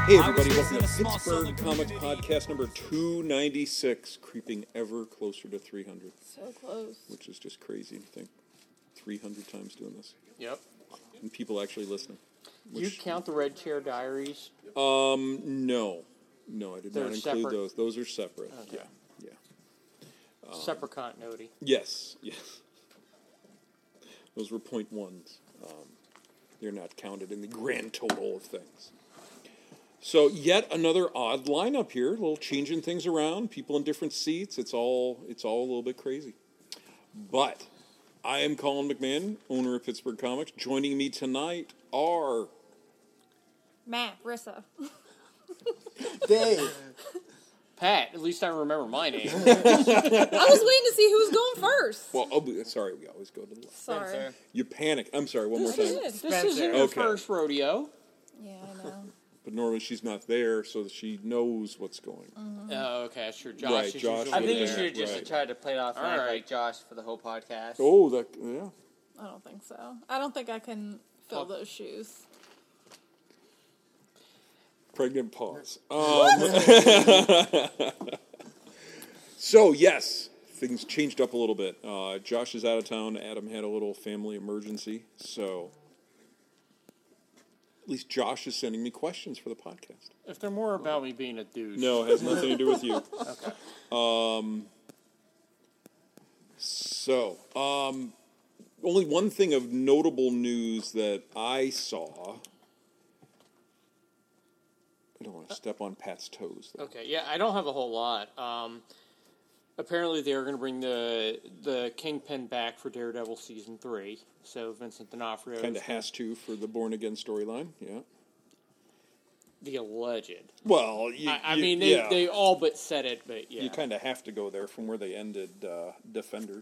Hey everybody, welcome to Pittsburgh Comics Podcast number 296, creeping ever closer to 300. So close. Which is just crazy to think. 300 times doing this. Yep. And people actually listening. Do you count the Red Chair Diaries? No. No, I did They're not include separate? those. Those are separate. Okay. Yeah. Separate continuity. Yes. Those were point ones. They're not counted in the grand total of things. So yet another odd lineup here, a little changing things around, people in different seats. It's all a little bit crazy. But I am Colin McMahon, owner of Pittsburgh Comics. Joining me tonight are Matt, Rissa. Dave. Pat, at least I remember my name. I was waiting to see who was going first. well. Sorry, we always go to the left. Sorry. Spencer. You panic. I'm sorry. One more This time. is. This isn't her Okay. first rodeo. Yeah, I know. But normally she's not there, so that she knows what's going on. Oh, okay, sure. Josh Right, is Josh usually I think you there, should have just right. tried to play it off and act Alright. like Josh for the whole podcast. Oh, yeah. I don't think so. I don't think I can fill those shoes. Pregnant pause. So, yes, things changed up a little bit. Josh is out of town. Adam had a little family emergency. So, at least Josh is sending me questions for the podcast. If they're more about me being a douche. No, it has nothing to do with you. Okay. So, only one thing of notable news that I saw. I don't want to step on Pat's toes, though. Okay, yeah, I don't have a whole lot. Apparently they're going to bring the Kingpin back for Daredevil Season 3. So Vincent D'Onofrio Kind of has to for the Born Again storyline, yeah. the alleged. Well, I mean, they all but said it, but yeah. You kind of have to go there from where they ended Defenders.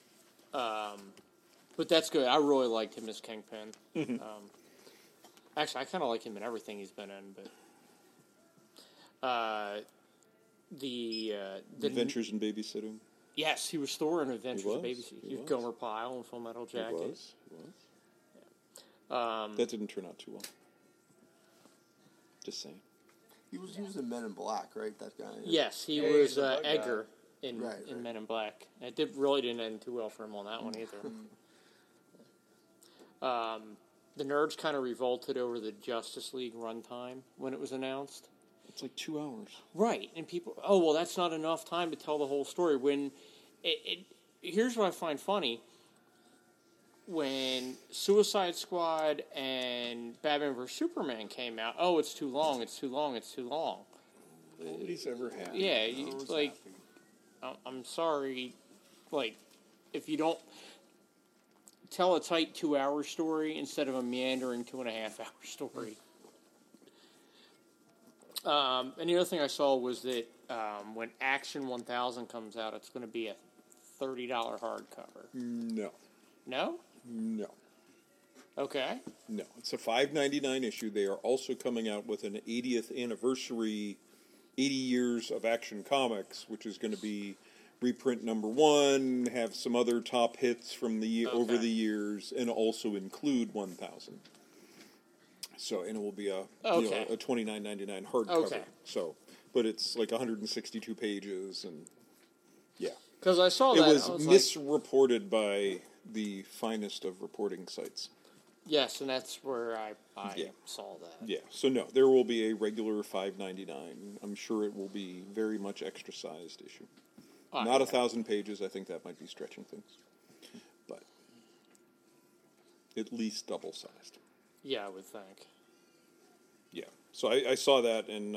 But that's good. I really liked him as Kingpin. Mm-hmm. Actually, I kind of like him in everything he's been in. But the Adventures in Babysitting. yes, he was Thor in Adventures He of was, Baby. he He was was. Gomer Pyle in Full Metal Jacket. He was. That didn't turn out too well. Just saying. He was in Men in Black, right? That guy. Yes, he Yeah, was he's the bug guy. Edgar in Right. Men in Black. It really didn't end too well for him on that one either. The nerds kind of revolted over the Justice League runtime when it was announced. It's like 2 hours. Right, and people, that's not enough time to tell the whole story. When here's what I find funny: when Suicide Squad and Batman vs Superman came out, it's too long, it's too long, it's too long. Nobody's ever had. Yeah, I'm sorry, if you don't tell a tight 2-hour story instead of a meandering 2.5-hour story. And the other thing I saw was that when Action 1000 comes out, it's going to be a $30 hardcover. No. No? No. Okay. No. It's a $5.99 issue. They are also coming out with an 80th anniversary, 80 years of Action Comics, which is going to be reprint number 1, have some other top hits from the over the years, and also include 1000. So, and it will be a $29.99 hardcover. Okay. So, but it's like 162 pages, and yeah, Because I saw it that. was I was misreported by the finest of reporting sites. yes, and that's where I Yeah. saw that. Yeah. So no, there will be a regular $5.99. I'm sure it will be very much extra sized issue. Not 1,000 pages. I think that might be stretching things, but at least double sized. Yeah, I would think. Yeah. So I saw that and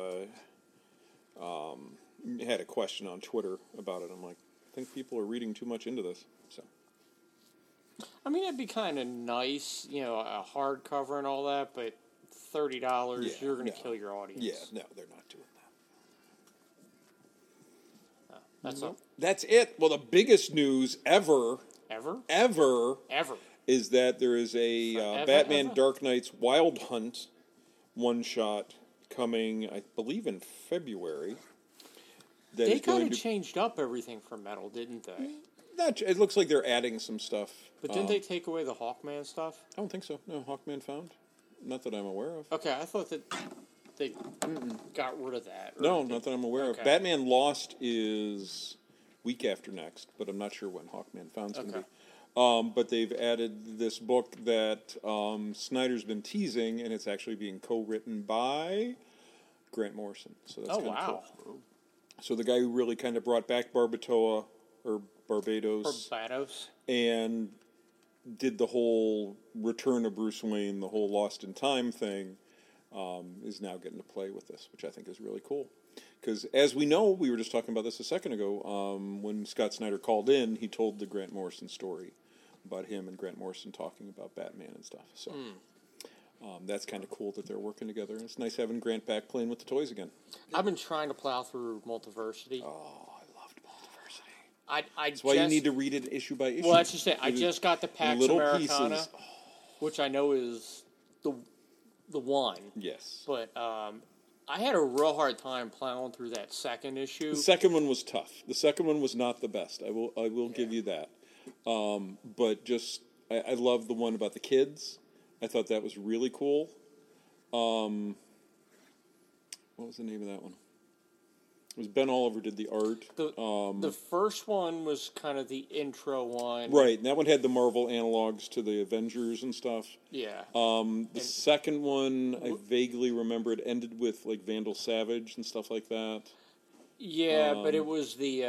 had a question on Twitter about it. I'm like, I think people are reading too much into this. So I mean, it'd be kind of nice, a hardcover and all that, but $30, you're going to kill your audience. yeah, no, they're not doing that. That's all. That's it. Well, the biggest news ever Ever? is that there is a Batman Dark Knight's Wild Hunt one-shot coming, I believe, in February. They kind of changed up everything for Metal, didn't they? It looks like they're adding some stuff. But didn't they take away the Hawkman stuff? I don't think so. No, Hawkman found. Not that I'm aware of. Okay, I thought that they got rid of that. or No, they- not that I'm aware Okay. of. Batman Lost is week after next, but I'm not sure when Hawkman Found's going to Okay. be. But they've added this book that Snyder's been teasing, and it's actually being co-written by Grant Morrison. So that's Oh, kind of wow. cool. So the guy who really kind of brought back Barbados Barbados. and did the whole Return of Bruce Wayne, the whole Lost in Time thing, is now getting to play with this, which I think is really cool. Because as we know, we were just talking about this a second ago, when Scott Snyder called in, he told the Grant Morrison story about him and Grant Morrison talking about Batman and stuff. So that's kind of cool that they're working together. And it's nice having Grant back playing with the toys again. I've been trying to plow through Multiversity. Oh, I loved Multiversity. I That's why you need to read it issue by issue. Well, that's just it. I It was just got the in Pax little Americana, pieces. which I know is the one. Yes. But I had a real hard time plowing through that second issue. The second one was tough. The second one was not the best. I will give you that. But just I love the one about the kids. I thought that was really cool. What was the name of that one? It was Ben Oliver did the art. The first one was kind of the intro one. Right, and that one had the Marvel analogs to the Avengers and stuff. Yeah. The second one, I vaguely remember it ended with like Vandal Savage and stuff like that. Yeah, but it was the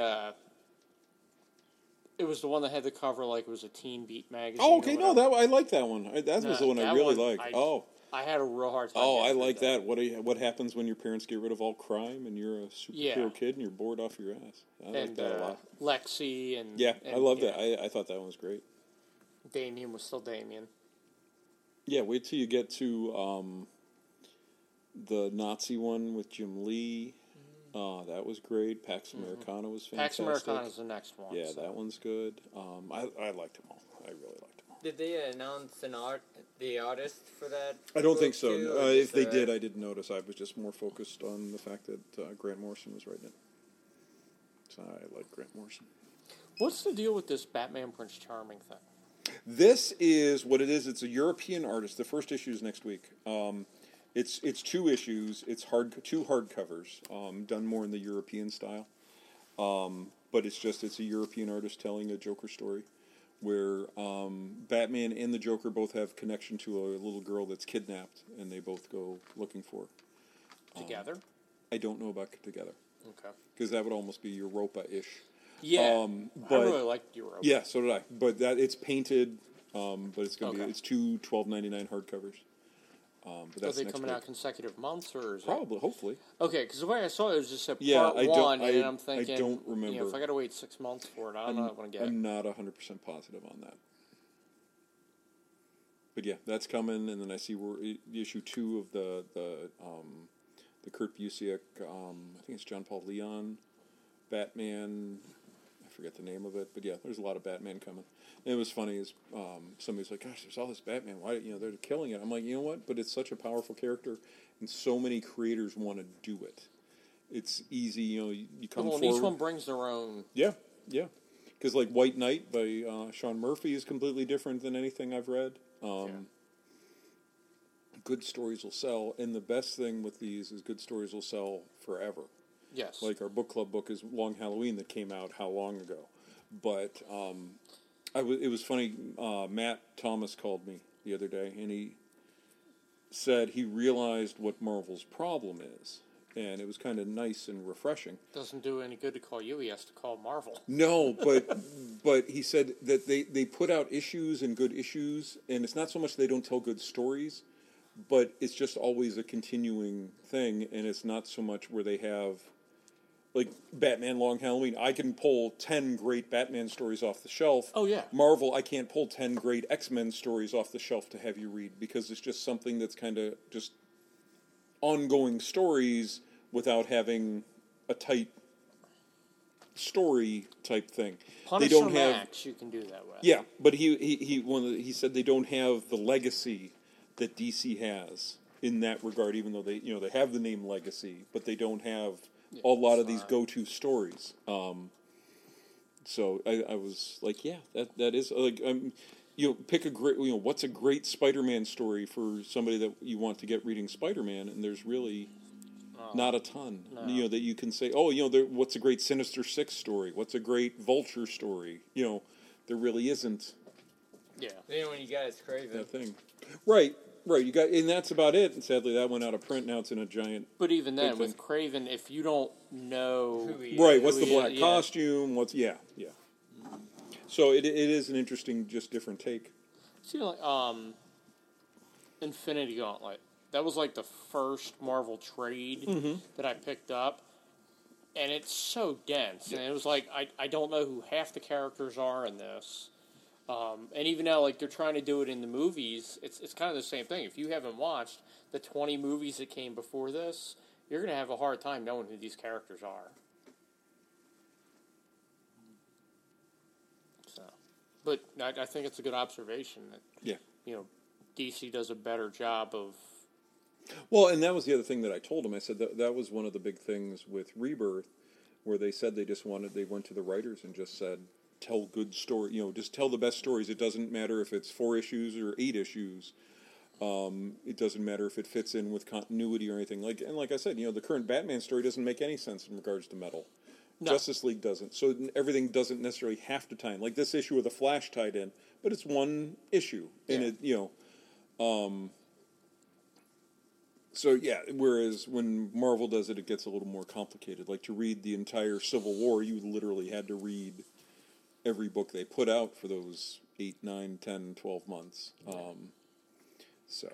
one that had the cover like it was a Teen Beat magazine. Oh, or okay, no, whatever. I like that one. That was the one I that really one, liked. I had a real hard time. Oh, I getting through like that. What happens when your parents get rid of all crime and you're a superhero Yeah. kid and you're bored off your ass? I like And that a lot. Lexi and Yeah, I love yeah, that. I thought that one was great. Damien was still Damien. Yeah, wait till you get to the Nazi one with Jim Lee. That was great. Pax Americana was Pax fantastic. Americana is the next one. Yeah, so. that one's good. I liked them all. I really liked them all. Did they announce the artist for that? I don't book think so. too, or If just, they did, I didn't notice. I was just more focused on the fact that Grant Morrison was writing it. So I like Grant Morrison. What's the deal with this Batman Prince Charming thing? This is what it is. It's a European artist. The first issue is next week. It's 2 issues. It's two hardcovers, done more in the European style. But it's a European artist telling a Joker story, where Batman and the Joker both have connection to a little girl that's kidnapped, and they both go looking for her. Together? I don't know about together, Okay. because that would almost be Europa-ish. Yeah. but- I really liked Europa. Yeah, so did I. But it's painted, but it's going to be Okay. it's 2 $12.99 hardcovers. But Are that's they next coming week. out consecutive months, or is Probably, hopefully. it? Okay, because the way I saw it was just a Yeah, part I don't- one, and then I- I'm thinking, I don't You know, remember. if I got to wait 6 months for it, I don't know if I'm going to get I'm it. not 100% positive on that. But yeah, that's coming, and then I see issue 2 of the Kurt Busiek, I think it's John Paul Leon, Batman. I forget the name of it, but yeah, there's a lot of Batman coming. And it was funny is somebody's like, "Gosh, there's all this Batman. Why? They're killing it." I'm like, you know what? But it's such a powerful character, and so many creators want to do it. It's easy, you come Well, and forward. each one brings their own. Yeah. Because like White Knight by Sean Murphy is completely different than anything I've read. Good stories will sell, and the best thing with these is good stories will sell forever. Yes. Like our book club book is Long Halloween that came out how long ago? But it was funny. Matt Thomas called me the other day, and he said he realized what Marvel's problem is. And it was kind of nice and refreshing. Doesn't do any good to call you. He has to call Marvel. No, but he said that they put out issues and good issues, and it's not so much they don't tell good stories, but it's just always a continuing thing, and it's not so much where they have, like, Batman Long Halloween. I can pull 10 great Batman stories off the shelf. Oh, yeah. Marvel, I can't pull 10 great X-Men stories off the shelf to have you read, because it's just something that's kind of just ongoing stories without having a tight story type thing. Punisher they don't have Max, you can do that with. yeah, but he said they don't have the legacy that DC has in that regard. Even though they have the name Legacy, but they don't have a lot of these go-to stories. So I was like, yeah, that is like pick a great what's a great Spider-Man story for somebody that you want to get reading Spider-Man, and there's really Not a ton. No. You know, that you can say, oh, you know, what's a great Sinister Six story? What's a great Vulture story? You know, there really isn't Yeah. Then when you got is Craven. that thing. Right. You got, and that's about it. And sadly, that went out of print. Now it's in a giant. But even then, Big with thing. Craven, if you don't know Who he Right. is. What's the he is, black yeah. costume? What's yeah. So it is an interesting, just different take. See, like, Infinity Gauntlet. That was like the first Marvel trade that I picked up, and it's so dense. And it was like I don't know who half the characters are in this. And even now, like they're trying to do it in the movies, it's kind of the same thing. If you haven't watched the 20 movies that came before this, you're going to have a hard time knowing who these characters are. So, but I think it's a good observation that Yeah. you know DC does a better job of. Well, and that was the other thing that I told him. I said that was one of the big things with Rebirth, where they said they went to the writers and just said, tell good story, you know, just tell the best stories. It doesn't matter if it's 4 issues or 8 issues. It doesn't matter if it fits in with continuity or anything. Like I said, you know, the current Batman story doesn't make any sense in regards to Metal. No. Justice League doesn't. So everything doesn't necessarily have to tie in. Like this issue with the Flash tied in, but it's one issue, and Yeah. it, you know. So yeah, whereas when Marvel does it, it gets a little more complicated. Like to read the entire Civil War, you literally had to read every book they put out for those 8, 9, 10, 12 months. So.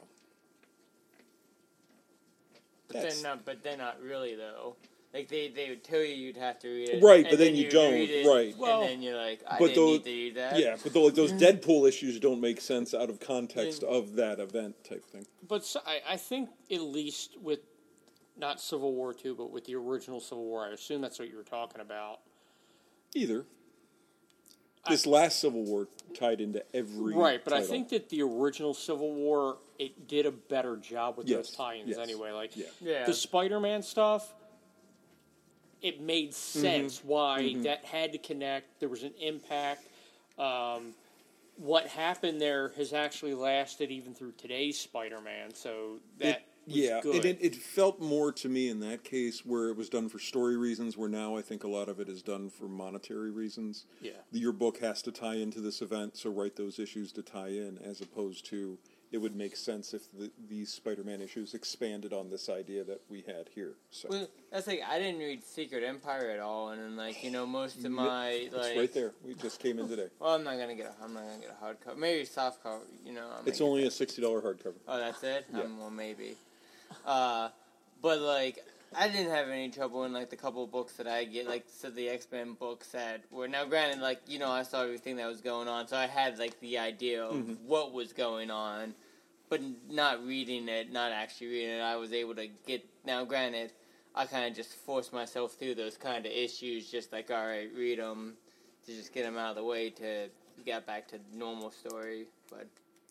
But they're not really though. Like they would tell you you'd have to read it, Right, and but then you you'd don't, read it, right. Well, and then you're like, I but didn't those- need to read that. Yeah, but those Deadpool issues don't make sense out of context of that event type thing. But I think at least with not Civil War 2, but with the original Civil War, I assume that's what you were talking about. Either. This last Civil War tied into every Right, but I title. think that the original Civil War, it did a better job with those Yes, tie-ins yes. anyway. Like Yeah. the Spider-Man stuff, it made sense why that had to connect. There was an impact. What happened there has actually lasted even through today's Spider-Man, so that was good. It felt more to me in that case where it was done for story reasons, where now I think a lot of it is done for monetary reasons. Yeah. Your book has to tie into this event, so write those issues to tie in, as opposed to it would make sense if these Spider-Man issues expanded on this idea that we had here. So Well, that's like I didn't read Secret Empire at all, and then like you know most of my it's like right there. We just came in today. Well, I'm not gonna get a hardcover. Maybe soft cover. You know, I may It's get only that. a $60 hardcover. Oh, that's it. Yeah. Well, maybe. But like, I didn't have any trouble in like the couple of books that I get, like so the X-Men books that were now granted, like you know, I saw everything that was going on, so I had like the idea of what was going on, but not reading it, not actually reading it. I was able to get now. Granted, I kind of just forced myself through those kind of issues, just like all right, read them to just get them out of the way to get back to normal story, but.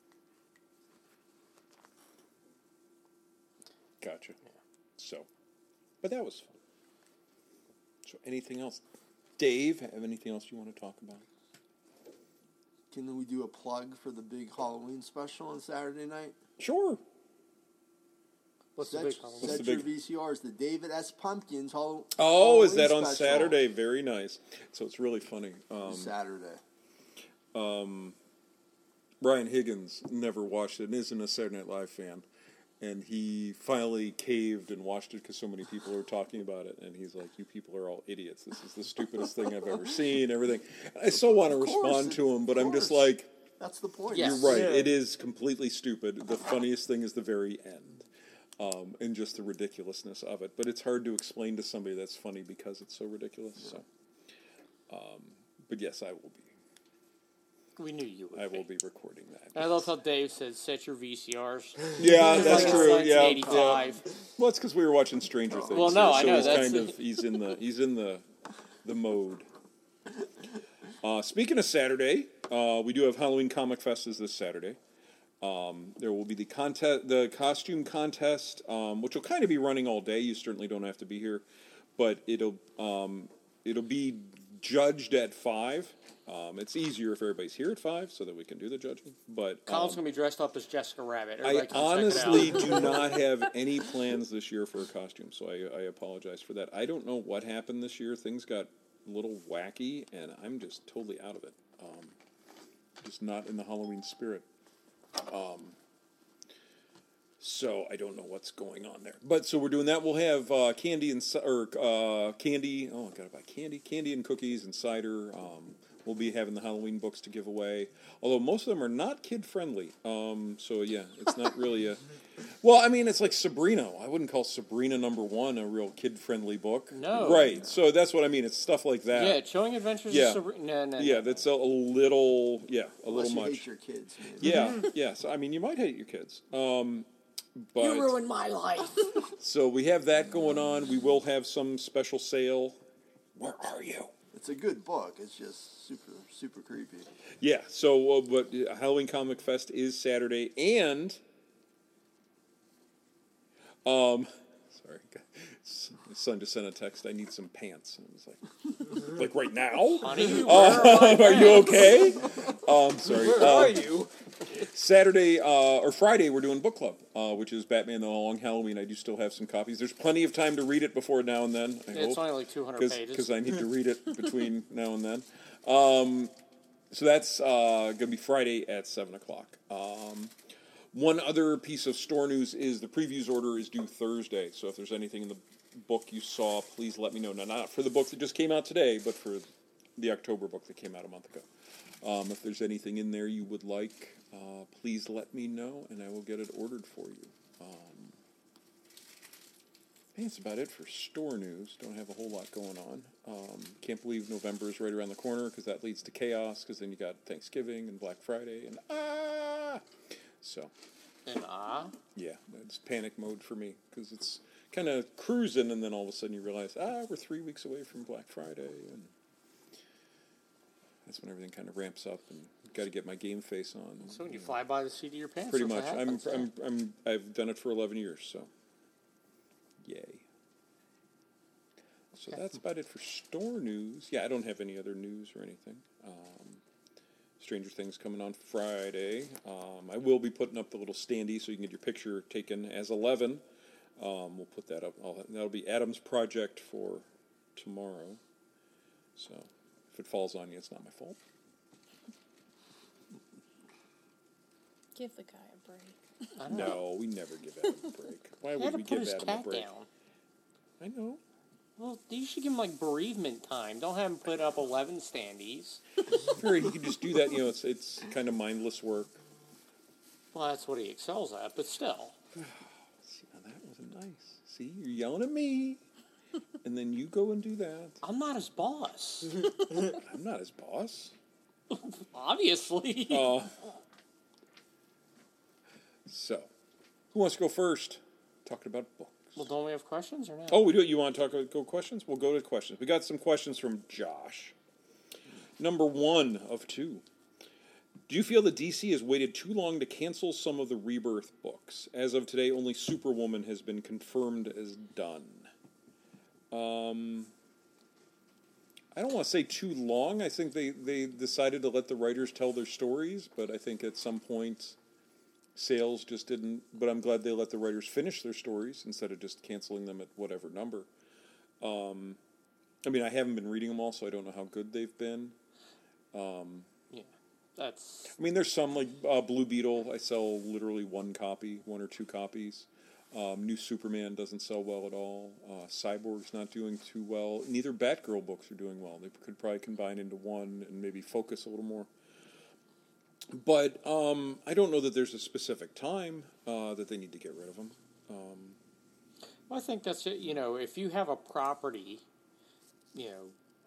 Gotcha. So, but that was fun. So, anything else? Dave, have anything else you want to talk about? Can we do a plug for the big Halloween special on Saturday night? Sure. What's the Set, big Halloween? What's set the your big- VCRs. The David S. Pumpkins Oh, Halloween is that on special. Saturday? Very nice. So it's really funny. Saturday. Brian Higgins never watched it and isn't a Saturday Night Live fan. And he finally caved and watched it because so many people were talking about it. And he's like, you people are all idiots. This is the stupidest thing I've ever seen, everything. And I still want to respond to him, but I'm just course. like, That's the point. Yes. you're right. Yeah. It is completely stupid. The funniest thing is the very end. And just the ridiculousness of it. But it's hard to explain to somebody that's funny because it's so ridiculous. So, but yes, I will be. We knew you would. I will be recording that. I love how Dave said, set your VCRs. Yeah, that's Like true. Yeah, 1985. yeah. Well, it's because we were watching Stranger Things. Well, no, here, I so know, he's that's- kind of he's in the mode. Speaking of Saturday, we do have Halloween Comic Fest is this Saturday. There will be the costume contest, which will kind of be running all day. You certainly don't have to be here, but it'll be judged at 5. It's easier if everybody's here at 5 so that we can do the judging. But Colin's going to be dressed up as Jessica Rabbit. I Everybody come check it honestly out. do not have any plans this year for a costume, so I apologize for that. I don't know what happened this year. Things got a little wacky, and I'm just totally out of it. Just not in the Halloween spirit. So I don't know what's going on there. But so we're doing that. We'll have candy and candy. Oh, I gotta buy candy and cookies and cider. We'll be having the Halloween books to give away. Although most of them are not kid friendly. So yeah, it's not really a. Well, I mean, it's like Sabrina. I wouldn't call Sabrina #1 a real kid friendly book. No. Right. So that's what I mean. It's stuff like that. Yeah, Chilling Adventures Yeah. of Sabrina. No. Yeah, that's a little. Yeah, a Unless little you much. hate your kids, man. Yeah, yeah. So I mean, you might hate your kids. But You ruined my life. so we have that going on. We will have some special sale. Where are you? It's a good book. It's just super, super creepy. Yeah. So, but Halloween Comic Fest is Saturday, and sorry, my son just sent a text. I need some pants, and I was like right now. Honey, Are you okay? Sorry. where are you? Saturday or Friday, we're doing book club, which is Batman: The Long Halloween. I do still have some copies. There's plenty of time to read it before now and then. I It's hope, only like 200 pages. because I need to read it between now and then. So that's going to be Friday at 7:00. One other piece of store news is the previews order is due Thursday. So if there's anything in the book you saw, please let me know. Now, not for the book that just came out today, but for the October book that came out a month ago. If there's anything in there you would like, please let me know, and I will get it ordered for you. I think that's about it for store news. Don't have a whole lot going on. Can't believe November is right around the corner, because that leads to chaos, because then you got Thanksgiving and Black Friday, and So, And yeah, it's panic mode for me, because it's kind of cruising, and then all of a sudden you realize, we're 3 weeks away from Black Friday, and that's when everything kind of ramps up, and got to get my game face on. so when you fly by the seat of your pants, Pretty that's much. what happens. I've done it for 11 years, so yay. So that's about it for store news. Yeah, I don't have any other news or anything. Stranger Things coming on Friday. I will be putting up the little standee so you can get your picture taken as 11. We'll put that up. That'll be Adam's project for tomorrow. So if it falls on you, it's not my fault. Give the guy a break. I know. No, we never give Adam a break. Why He would had to we put give his Adam a cat break? down. I know. Well, you should give him like bereavement time. Don't have him put up 11 standees. Figured he could just do that. It's kind of mindless work. Well, that's what he excels at, but still. See, now that wasn't nice. See, you're yelling at me, and then you go and do that. I'm not his boss. I'm not his boss. Obviously. So, who wants to go first? Talking about books. Well, don't we have questions or not? Oh, we do. You want to go questions? We'll go to questions. We got some questions from Josh. Number 1 of 2. Do you feel that DC has waited too long to cancel some of the Rebirth books? As of today, only Superwoman has been confirmed as done. I don't want to say too long. I think they decided to let the writers tell their stories, but I think at some point sales just didn't. But I'm glad they let the writers finish their stories instead of just canceling them at whatever number. I mean, I haven't been reading them all, so I don't know how good they've been. Yeah, that's... I mean, there's some, like Blue Beetle, I sell literally 1 or 2 copies. New Superman doesn't sell well at all. Cyborg's not doing too well. Neither Batgirl books are doing well. They could probably combine into one and maybe focus a little more. But I don't know that there's a specific time that they need to get rid of them. Well, I think that's it. You know, if you have a property, you know,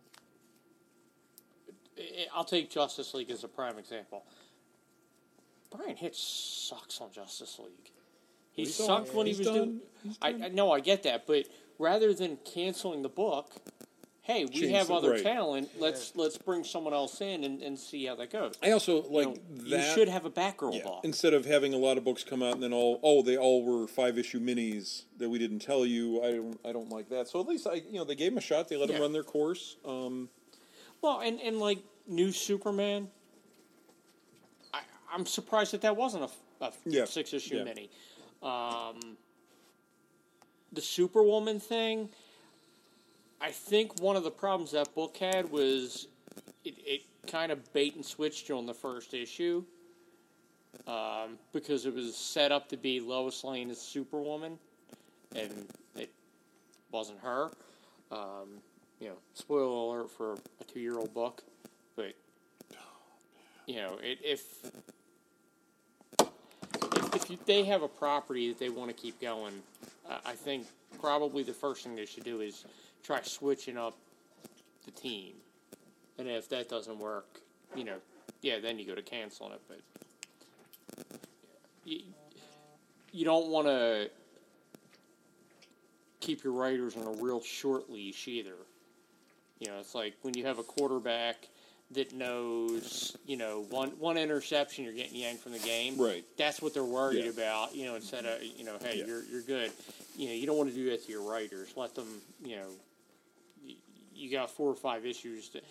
I'll take Justice League as a prime example. Brian Hitch sucks on Justice League. He sucked when he was doing... I know, I get that, but rather than canceling the book, hey, we Change have the- other right. talent, let's bring someone else in and see how that goes. I also like You know, that. you should have a Batgirl Yeah, book. instead of having a lot of books come out and then they all were 5-issue minis that we didn't tell you. I don't like that. So at least they gave them a shot. They let them Yeah. run their course. Well, and like New Superman, I'm surprised that wasn't a Yeah. 6-issue Yeah. mini. The Superwoman thing, I think one of the problems that book had was it kind of bait and switched you on the first issue because it was set up to be Lois Lane as Superwoman, and it wasn't her. Spoiler alert for a 2-year-old book, but if they have a property that they want to keep going, I think probably the first thing they should do is try switching up the team. And if that doesn't work, then you go to canceling it. But you don't want to keep your writers on a real short leash either. It's like when you have a quarterback that knows, one interception, you're getting yanked from the game. Right. That's what they're worried Yeah. about, instead of, hey, Yeah. you're good. You don't want to do that to your writers. Let them, you got 4 or 5 issues to,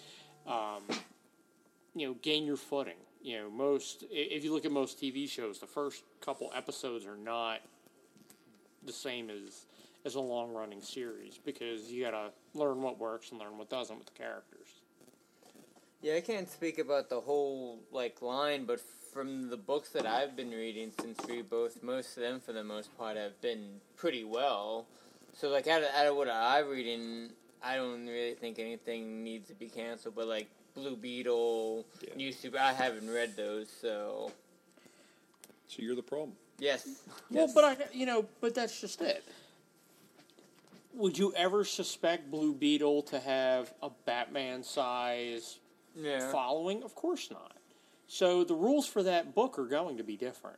gain your footing. If you look at most TV shows, the first couple episodes are not the same as a long-running series because you got to learn what works and learn what doesn't with the characters. Yeah, I can't speak about the whole line, but from the books that I've been reading since Rebirth, most of them, for the most part, have been pretty well. So, out of what I'm reading, I don't really think anything needs to be canceled. But Blue Beetle, New Super, I haven't read those, so. So you're the problem. Yes. Well, but that's just it. Would you ever suspect Blue Beetle to have a Batman size following? Of course not. So the rules for that book are going to be different.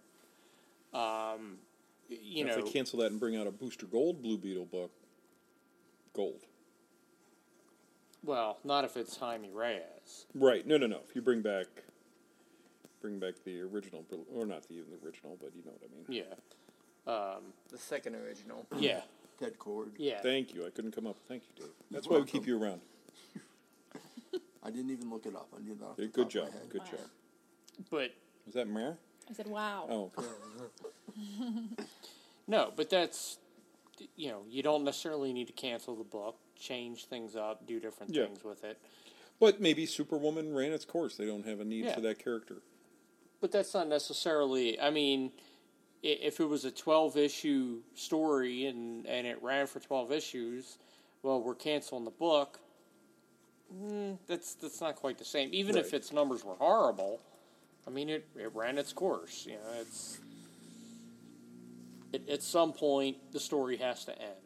If they cancel that and bring out a Booster Gold Blue Beetle book, gold. Well, not if it's Jaime Reyes. Right. No. If you bring back the original, or not the original, but you know what I mean. Yeah. The second original. Yeah. Ted Cord. Yeah. Thank you. I couldn't come up. Thank you, Dave. That's why we keep you around. I didn't even look it up. I knew that. Off the Good top of my job. head. Good Wow. job. But Was that Mare? I said, wow. Oh, okay. no, but that's you don't necessarily need to cancel the book, change things up, do different Yeah. things with it. But maybe Superwoman ran its course. They don't have a need Yeah. for that character. But that's not necessarily. I mean, if it was a 12-issue story and it ran for 12 issues, well, we're canceling the book. That's not quite the same. Even if Right. its numbers were horrible, I mean, it ran its course. At some point, the story has to end.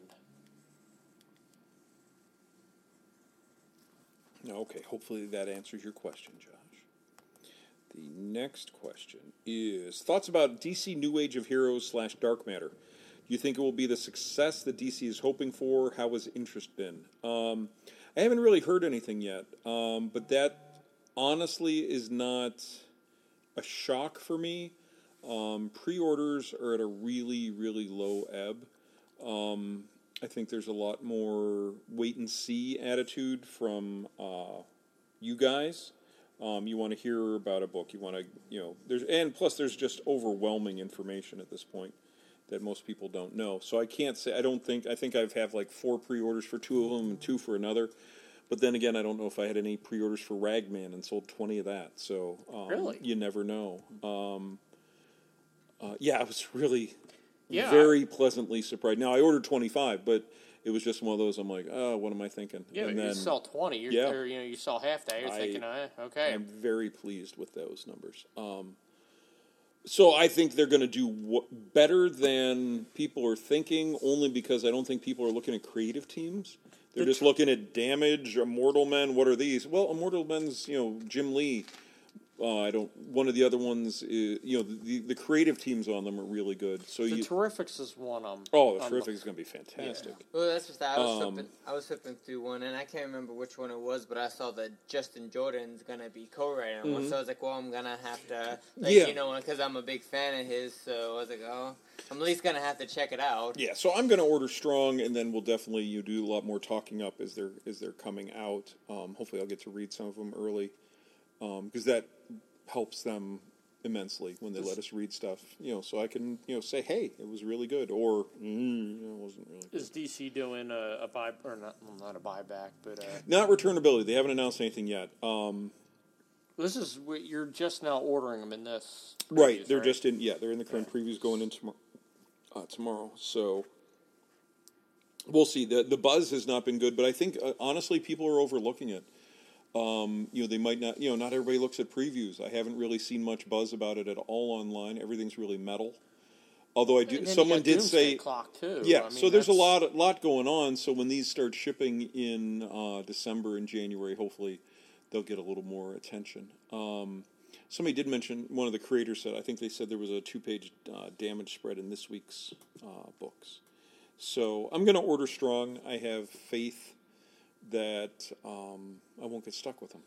Okay, hopefully that answers your question, Josh. The next question is thoughts about DC New Age of Heroes / Dark Matter. Do you think it will be the success that DC is hoping for? How has interest been? I haven't really heard anything yet, but that honestly is not a shock for me. Pre-orders are at a really, really low ebb. I think there's a lot more wait-and-see attitude from you guys. You want to hear about a book. You want to, plus there's just overwhelming information at this point that most people don't know. So I can't say, I think I've have 4 pre-orders for 2 of them and 2 for another. But then again, I don't know if I had any pre-orders for Ragman and sold 20 of that. So Really? You never know. I was really Yeah. very pleasantly surprised. Now, I ordered 25, but it was just one of those, I'm like, oh, what am I thinking? Yeah, and you sell 20. You sell half that. You're thinking, okay. I'm very pleased with those numbers. So I think they're going to do better than people are thinking, only because I don't think people are looking at creative teams. They're just looking at Damage, Immortal Men. What are these? Well, Immortal Men's, Jim Lee. I don't. One of the other ones, is, the creative teams on them are really good. So The Terrifics is one of them. the Terrific is going to be fantastic. Well, that's just I was flipping through one, and I can't remember which one it was, but I saw that Justin Jordan's gonna be co-writing one, so I was like, well, I'm gonna have to, because I'm a big fan of his, so I was like, oh, I'm at least gonna have to check it out. Yeah, so I'm going to order strong, and then we'll definitely do a lot more talking up as they're coming out. Hopefully, I'll get to read some of them early, because that helps them immensely when they let us read stuff. So I can say, hey, it was really good, or it wasn't really good. Is DC doing a buy or not a buyback, but Not returnability. They haven't announced anything yet. You're just now ordering them in this. Right, previews, they're just in. Yeah, they're in the current previews going in tomorrow. So we'll see. The buzz has not been good, but I think honestly, people are overlooking it. They might not. Not everybody looks at previews. I haven't really seen much buzz about it at all online. Everything's really metal. Although someone did say, Clock too. yeah. I mean, So there's a lot going on. So when these start shipping in December and January, hopefully they'll get a little more attention. Somebody did mention, one of the creators said, I think they said there was a 2-page damage spread in this week's books. So I'm going to order strong. I have faith that I won't get stuck with them.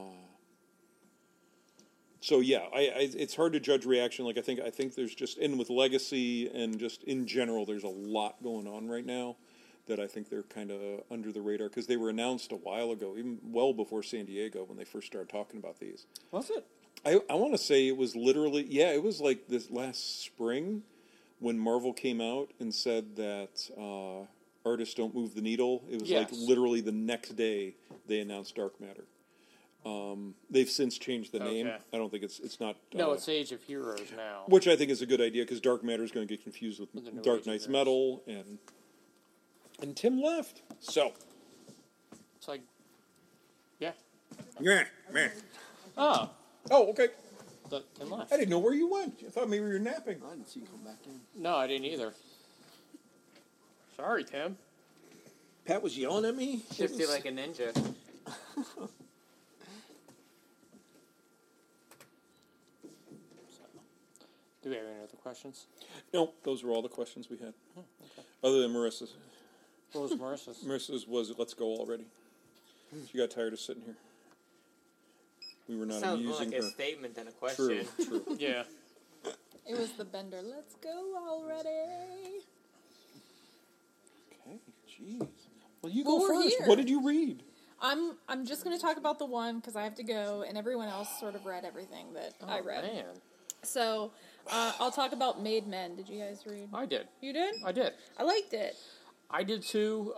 So yeah, it's hard to judge reaction. Like I think there's just, and with Legacy and just in general, there's a lot going on right now that I think they're kind of under the radar because they were announced a while ago, even well before San Diego when they first started talking about these. Was it? I want to say it was literally, it was like this last spring when Marvel came out and said that artists don't move the needle. It was like literally the next day they announced Dark Matter. They've since changed the name. I don't think it's not. No, it's Age of Heroes now. Which I think is a good idea because Dark Matter is going to get confused with Dark Knight's Metal, and Tim left. So it's like, yeah. Yeah, man. Oh, okay. Tim left. I didn't know where you went. I thought maybe you were napping. I didn't see you come back in. No, I didn't either. Sorry, Tim. Pat was yelling at me. Shifty like a ninja. Do we have any other questions? No, those were all the questions we had. Oh, okay. Other than Marissa's. What was Marissa's? Marissa's was, let's go already. She got tired of sitting here. We were not Sounds more amusing like her. a statement than a question. True. Yeah. It was the Bender. Let's go already. Okay, jeez. Well, you Well, go we're first. here. What did you read? I'm just going to talk about the one because I have to go, and everyone else sort of read everything that I read. Man. So I'll talk about Made Men. Did you guys read? I did. You did? I did. I liked it. I did too.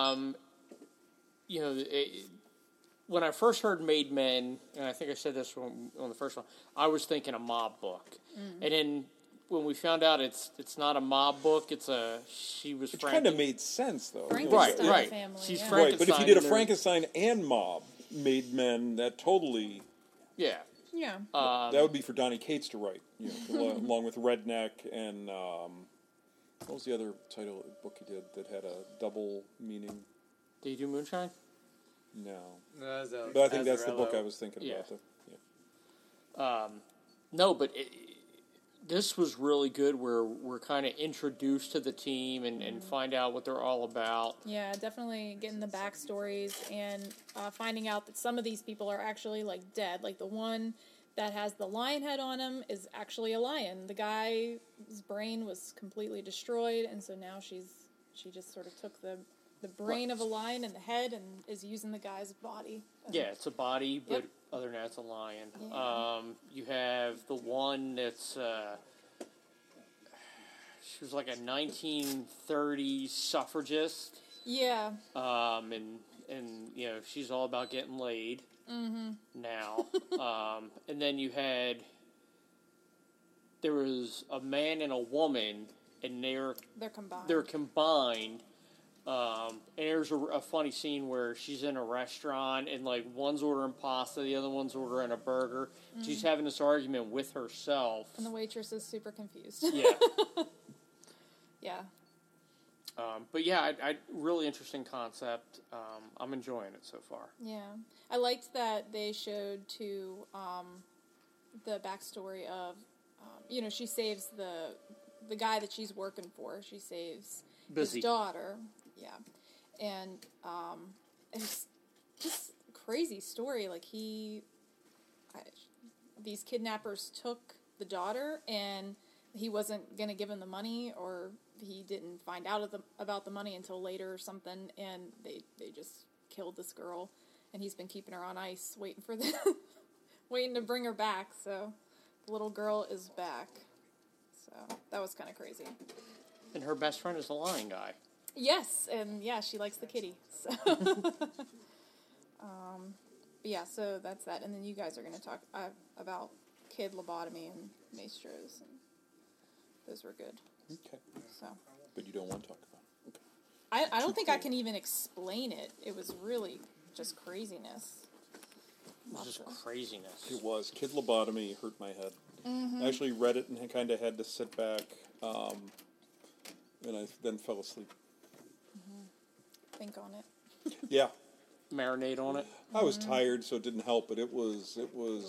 When I first heard Made Men, and I think I said this on the first one, I was thinking a mob book. And then when we found out it's not a mob book, It Franken- kind of made sense, though. Frankenstein Right. family. She's yeah. Frank- Right, but if you did a Frankenstein, Frankenstein and mob made men, that totally... Yeah. Yeah. that would be for Donnie Cates to write, along with Redneck and... what was the other title book he did that had a double meaning? Did you do Moonshine? No. No, But I think that's the book I was thinking Yeah. about. Yeah. No, but this was really good where we're kind of introduced to the team and find out what they're all about. Yeah, definitely getting the backstories and finding out that some of these people are actually like dead. Like the one that has the lion head on him is actually a lion. The guy's brain was completely destroyed, and so now she just sort of took the brain of a lion and the head and is using the guy's body. Yeah, it's a body, but Yep. other than that, it's a lion. Yeah. You have the one that's she was like a 1930s suffragist, Yeah. and she's all about getting laid now. And then there was a man and a woman, and They're combined. they're combined. And there's a funny scene where she's in a restaurant and like one's ordering pasta, the other one's ordering a burger. She's having this argument with herself. And the waitress is super confused. Yeah. Yeah. But yeah, I really interesting concept. I'm enjoying it so far. Yeah. I liked that they showed two the backstory of, she saves the guy that she's working for. She saves Busy. his daughter. Yeah. And it's just crazy story. Like these kidnappers took the daughter, and he wasn't going to give him the money, or he didn't find out about the money until later or something, and they just killed this girl, and he's been keeping her on ice, waiting to bring her back. So the little girl is back. So that was kind of crazy. And her best friend is the lion guy. Yes, and yeah, she likes the kitty. So, but yeah, so that's that. And then you guys are going to talk about kid lobotomy and maestros, and those were good. Okay. So, But you don't want to talk about it. Okay. I don't think I can even explain it. It was really just craziness. It was just craziness. It was. Kid lobotomy hurt my head. Mm-hmm. I actually read it and kind of had to sit back, and I then fell asleep. Think on it. Yeah. Marinate on it. I was tired, so it didn't help, but it was,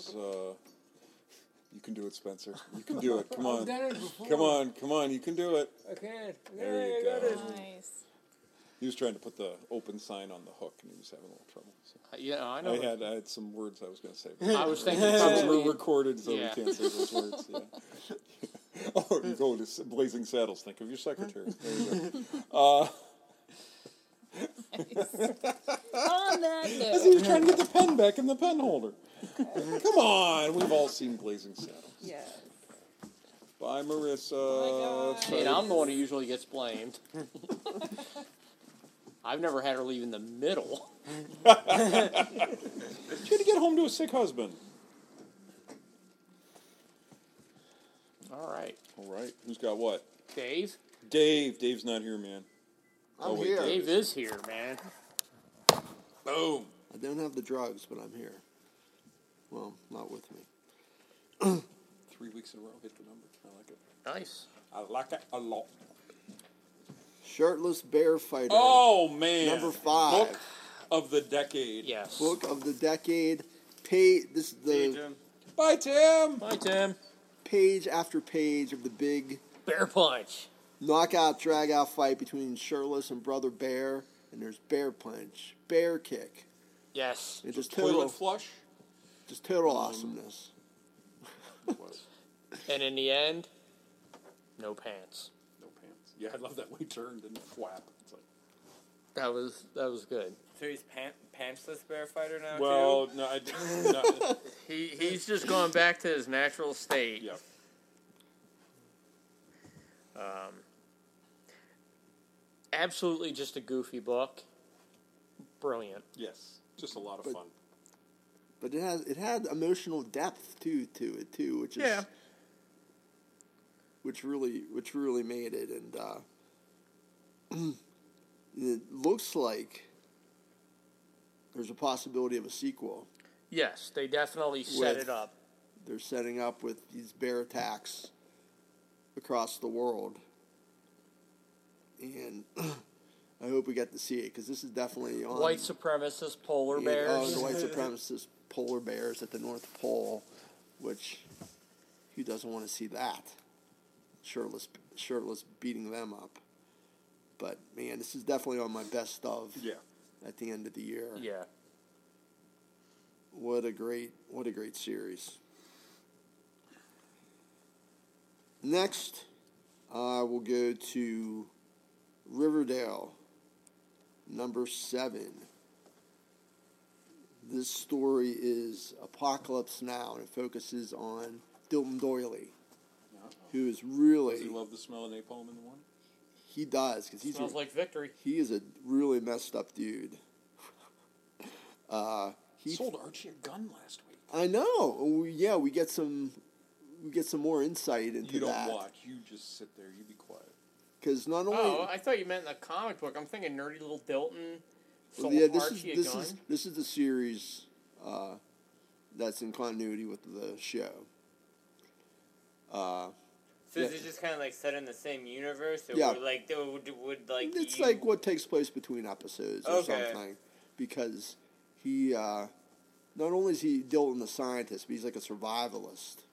you can do it, Spencer. You can do it. Come on. I've done it before. Come on, you can do it. I can't. There you I got go. it. Nice. He was trying to put the open sign on the hook, and he was having a little trouble. So Yeah, I know. I had some words I was going to say. I was thinking Some were probably. recorded, so Yeah. we can't say those words. Yeah. Oh, you go to Blazing Saddles. Think of your secretary. There you go. On that As he note. was trying to get the pen back in the pen holder. Come on, we've all seen Blazing Saddles. Yes. Bye, Marissa. Oh my God. And I'm the one who usually gets blamed. I've never had her leave in the middle. She had to get home to a sick husband. All right. All right, who's got what? Dave? Dave's not here, man. I'm wait, here. Dave is here, man. Boom. I don't have the drugs, but I'm here. Well, not with me. 3 weeks in a row, hit the number. I like it. Nice. I like it a lot. Shirtless Bear Fighter. Oh, man. Number 5. Book of the decade. Yes. Book of the decade. This is the Bye, Tim. Bye, Tim. page after page of the big Bear Punch. knockout, drag-out fight between Shirtless and Brother Bear. And there's Bear Punch, Bear Kick. Yes. It's just Toilet total, flush. just total awesomeness. It was. And in the end, no pants. No pants. Yeah, I love that when he turned and flap. It's like, That was good. So he's pantsless bear fighter now well, too? no, He's just going back to his natural state. yeah. Absolutely just a goofy book. Brilliant. Yes. Just a lot of But- fun. But it had emotional depth to it too, which is Yeah. which really made it, and it looks like there's a possibility of a sequel. Yes, they definitely set With- it up. They're setting up with these bear attacks across the world, and I hope we get to see it because this is definitely on White supremacist polar Oh, bears. the white supremacist polar bears at the North Pole, which who doesn't want to see that? Shirtless beating them up. But man, this is definitely on my best of Yeah. at the end of the year. Yeah. What a great series. Next, we'll go to Riverdale, number 7. This story is Apocalypse Now, and it focuses on Dilton Doily, who is Does he really, love the smell of napalm in the morning? he does, because Smells like victory. he is a really messed up dude. He sold Archie a gun last week. I know. We get some more insight into You don't that. watch. You just sit there. You be quiet. Because not only Oh, I thought you meant in the comic book. I'm thinking nerdy little Dilton sold this Archie a is gun. this is the series that's in continuity with the show. So is it just kind of like set in the same universe? Or Yeah. would, like, would like It's you- like what takes place between episodes or Okay. something. Because he not only is he Dilton the scientist, but he's like a survivalist.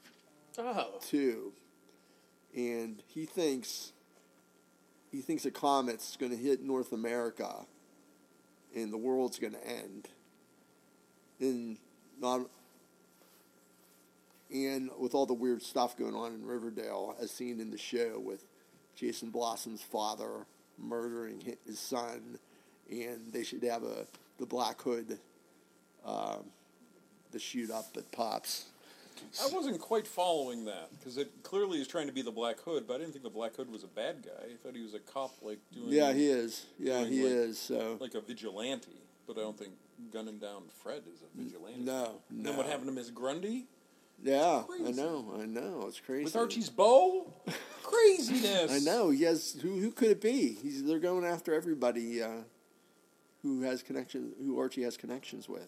Oh. too, and he thinks a comet's going to hit North America, and the world's going to end. And with all the weird stuff going on in Riverdale, as seen in the show with Jason Blossom's father murdering his son, and they should have the Black Hood, the shoot up at Pops. I wasn't quite following that because it clearly is trying to be the Black Hood, but I didn't think the Black Hood was a bad guy. I thought he was a cop, like doing. Yeah, he is. Yeah, doing, he like- is. So like a vigilante. But I don't think gunning down Fred is a vigilante. no. And then what happened to Miss Grundy Yeah, Crazy. I know. It's crazy. with Archie's bow? Craziness. I know. He has. Who could it be? They're going after everybody who Archie has connections with.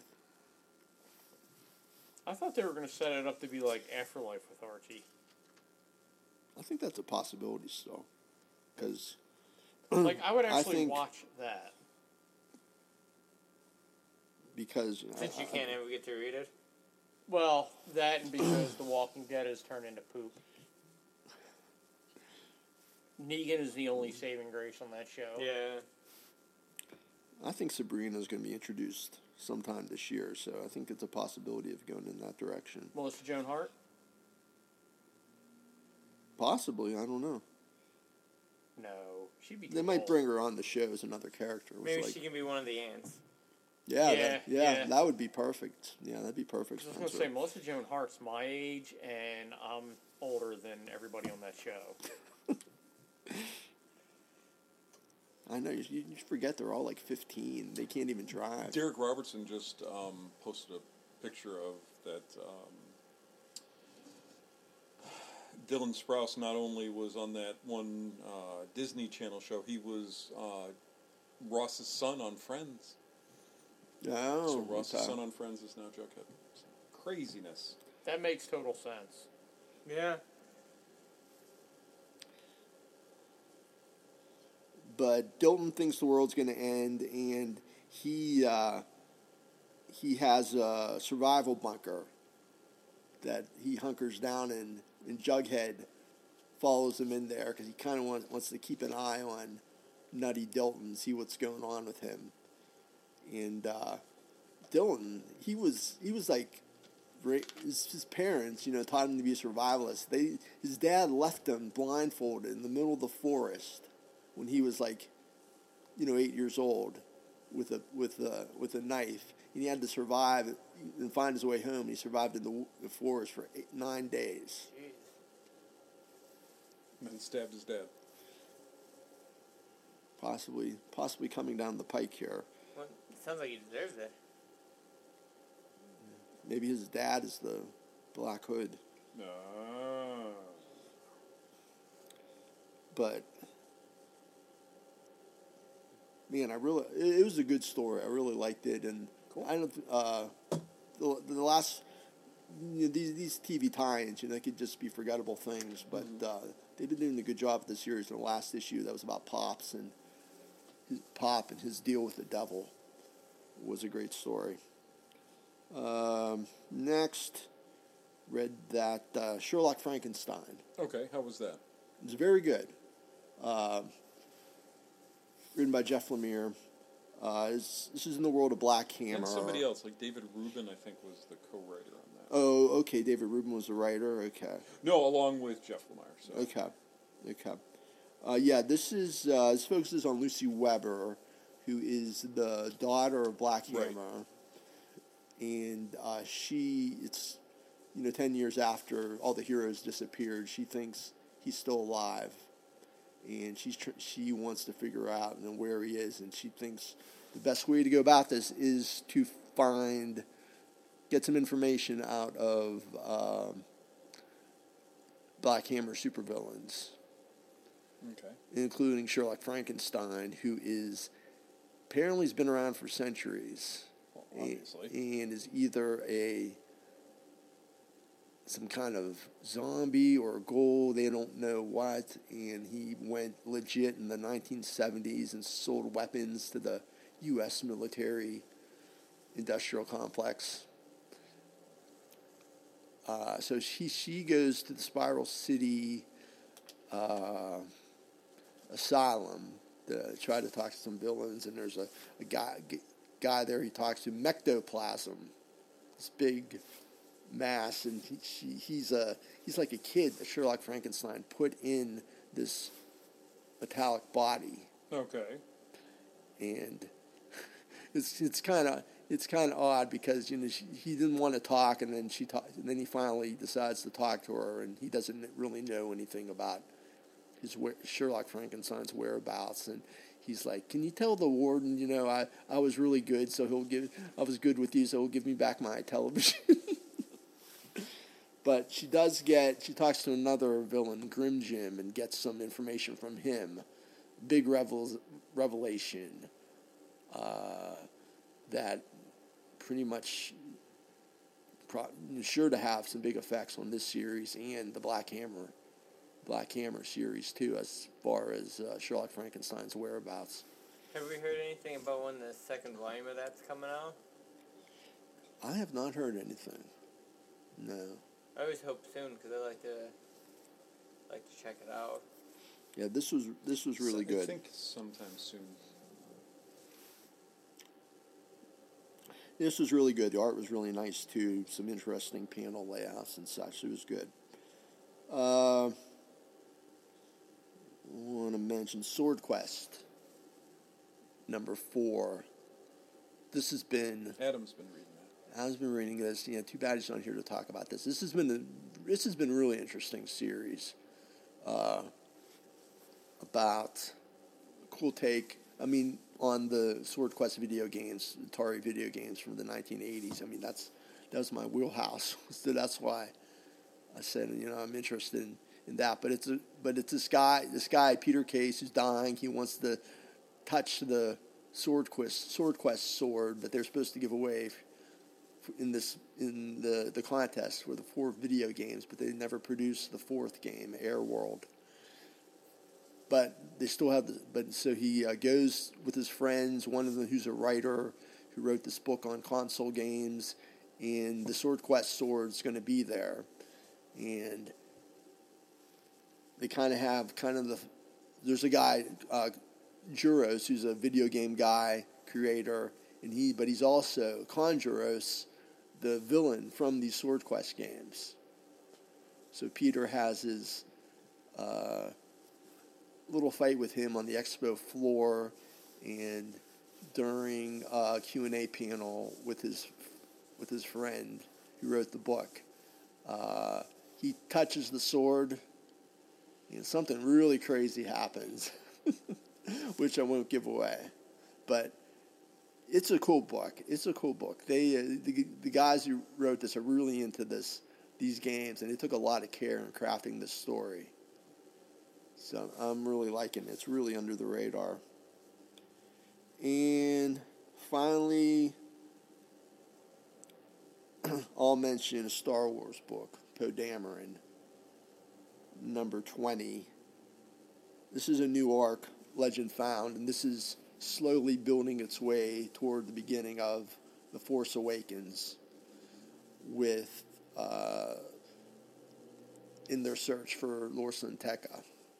I thought they were going to set it up to be like Afterlife with Archie. I think that's a possibility still, because Like, I would I actually think- watch that. Since you can't ever get to read it. Well, that and because The Walking Dead has turned into poop. Negan is the only saving grace on that show. Yeah. I think Sabrina's going to be introduced sometime this year, so I think it's a possibility of going in that direction. Melissa Joan Hart? Possibly, I don't know. No. She'd be They too might old. bring her on the show as another character. It was Maybe like- she can be one of the ants. yeah, Yeah. that would be perfect. Yeah, that'd be perfect. I was going to say, Melissa Joan Hart's my age, and I'm older than everybody on that show. I know you forget they're all like 15. They can't even drive. Derek Robertson just posted a picture of that. Dylan Sprouse not only was on that one Disney Channel show, he was Ross's son on Friends. Oh, So Ross's okay. son on Friends is now Jughead. Craziness. That makes total sense. Yeah. But Dilton thinks the world's going to end, and he has a survival bunker that he hunkers down in, and Jughead follows him in there because he kind of wants to keep an eye on Nutty Dilton, see what's going on with him. And Dilton, he was like, his parents, taught him to be a survivalist. His dad left him blindfolded in the middle of the forest when he was like, 8 years old, with a knife, and he had to survive and find his way home. He survived in the forest for 9 days. And then stabbed his dad. Possibly coming down the pike here. Well, it sounds like he deserves it. Maybe his dad is the Black Hood, but. Man, it was a good story. I really liked it, and Cool. I don't. The last these TV tie-ins, they could just be forgettable things, but they've been doing a good job with the series. In the last issue, that was about Pop and his deal with the devil was a great story. Next, read that Sherlock Frankenstein. Okay, how was that? It was very good. Written by Jeff Lemire. This is in the world of Black Hammer. And somebody else, like David Rubin, I think, was the co-writer on that. Oh, okay. David Rubin was the writer. Okay. No, along with Jeff Lemire. So. Okay. This focuses on Lucy Weber, who is the daughter of Black Right. Hammer, and it's 10 years after all the heroes disappeared, she thinks he's still alive, and she wants to figure out where he is, and she thinks the best way to go about this is to get some information out of Black Hammer supervillains, Okay. including Sherlock Frankenstein, who is apparently has been around for centuries, Well, obviously. and is either some kind of zombie or a ghoul, they don't know what, and he went legit in the 1970s and sold weapons to the U.S. military industrial complex. So she goes to the Spiral City asylum to try to talk to some villains, and there's a guy there he talks to, Mectoplasm, this big mass, and he's like a kid that Sherlock Frankenstein put in this metallic body, Okay. and it's kind of odd because he didn't want to talk, and then and then he finally decides to talk to her, and he doesn't really know anything about Sherlock Frankenstein's whereabouts, and he's like, "Can you tell the warden, I was really good, so I was good with you, so he'll give me back my television." But she talks to another villain, Grim Jim, and gets some information from him. Big revelation that pretty much sure to have some big effects on this series and the Black Hammer series too, as far as Sherlock Frankenstein's whereabouts. Have we heard anything about when the second volume of that's coming out? I have not heard anything. No. I always hope soon because I like to check it out. Yeah, this was really good. I think sometime soon. This was really good. The art was really nice too. Some interesting panel layouts and such. It was good. I want to mention Sword Quest #4. This has been Adam's been reading that. Adam's been reading this. Too bad he's not here to talk about this. This has been a really interesting series about a cool take. On the Sword Quest video games, Atari video games from the 1980s. that was my wheelhouse. So that's why I said, I'm interested in that. But it's this guy, Peter Case, who's dying. He wants to touch the Sword Quest sword that they're supposed to give away in the contest for the 4 video games, but they never produced the 4th game, Air World. But they still have so he goes with his friends, one of them who's a writer who wrote this book on console games, and the Sword Quest sword's going to be there. And they there's a guy, Juros, who's a video game guy, creator, but he's also Conjuros, the villain from these Sword Quest games. So Peter has his little fight with him on the expo floor, and during a Q&A panel with his friend who wrote the book, he touches the sword, and something really crazy happens, which I won't give away. But it's a cool book. They the guys who wrote this are really into these games, and they took a lot of care in crafting this story. So I'm really liking it. It's really under the radar. And finally, I'll mention a Star Wars book, Poe Dameron, #20. This is a new arc, Legend Found, and this is slowly building its way toward the beginning of The Force Awakens with in their search for Lorsan Tekka.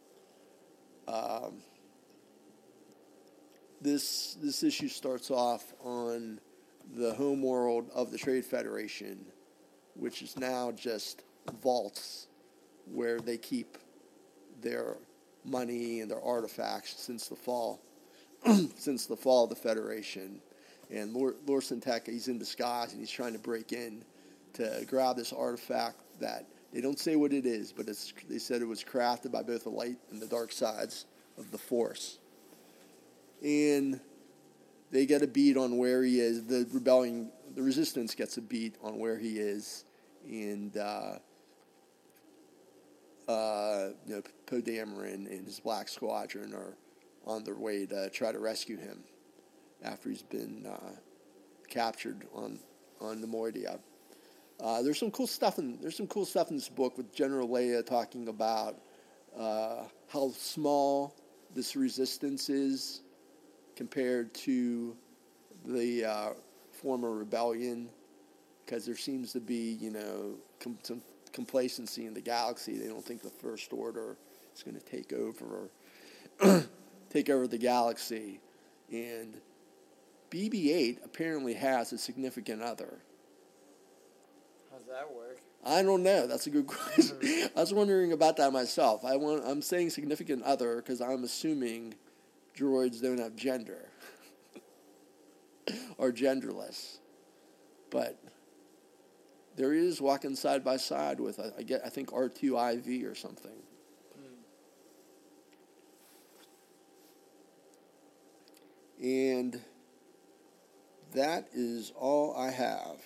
This issue starts off on the home world of the Trade Federation, which is now just vaults where they keep their money and their artifacts since the fall of the Federation. And Lorsan Tekka, he's in disguise, and he's trying to break in to grab this artifact that they don't say what it is, but they said it was crafted by both the light and the dark sides of the Force. And they get a beat on where he is. The Resistance gets a beat on where he is, and Poe Dameron and his Black Squadron are on their way to try to rescue him after he's been captured on Nemoidia. There's some cool stuff in this book with General Leia talking about how small this resistance is compared to the former rebellion, because there seems to be, some complacency in the galaxy. They don't think the First Order is going to take over the galaxy. And BB-8 apparently has a significant other. How's that work? I don't know. That's a good question. I was wondering about that myself. I'm saying significant other because I'm assuming droids don't have gender or genderless. But there is walking side by side with I think R2-IV or something. And that is all I have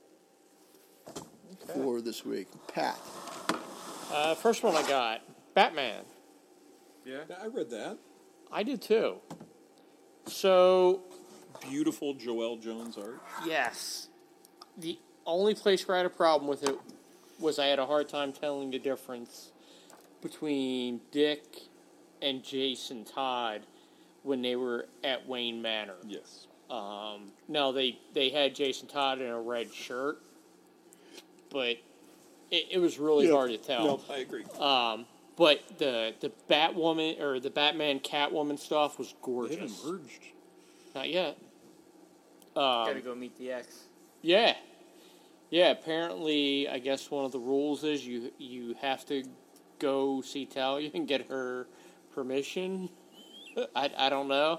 for this week. Pat. First one I got, Batman. Yeah, I read that. I did too. So, Beautiful Joelle Jones art. yes. The only place where I had a problem with it was I had a hard time telling the difference between Dick and Jason Todd when they were at Wayne Manor. Yes. Now, they had Jason Todd in a red shirt, but it was really hard to tell. No, I agree. But the Batwoman or the Batman Catwoman stuff was They gorgeous. haven't merged. Not yet. Gotta go meet the ex. Yeah. Yeah, apparently, I guess one of the rules is you have to go see Talia and get her permission. I don't know.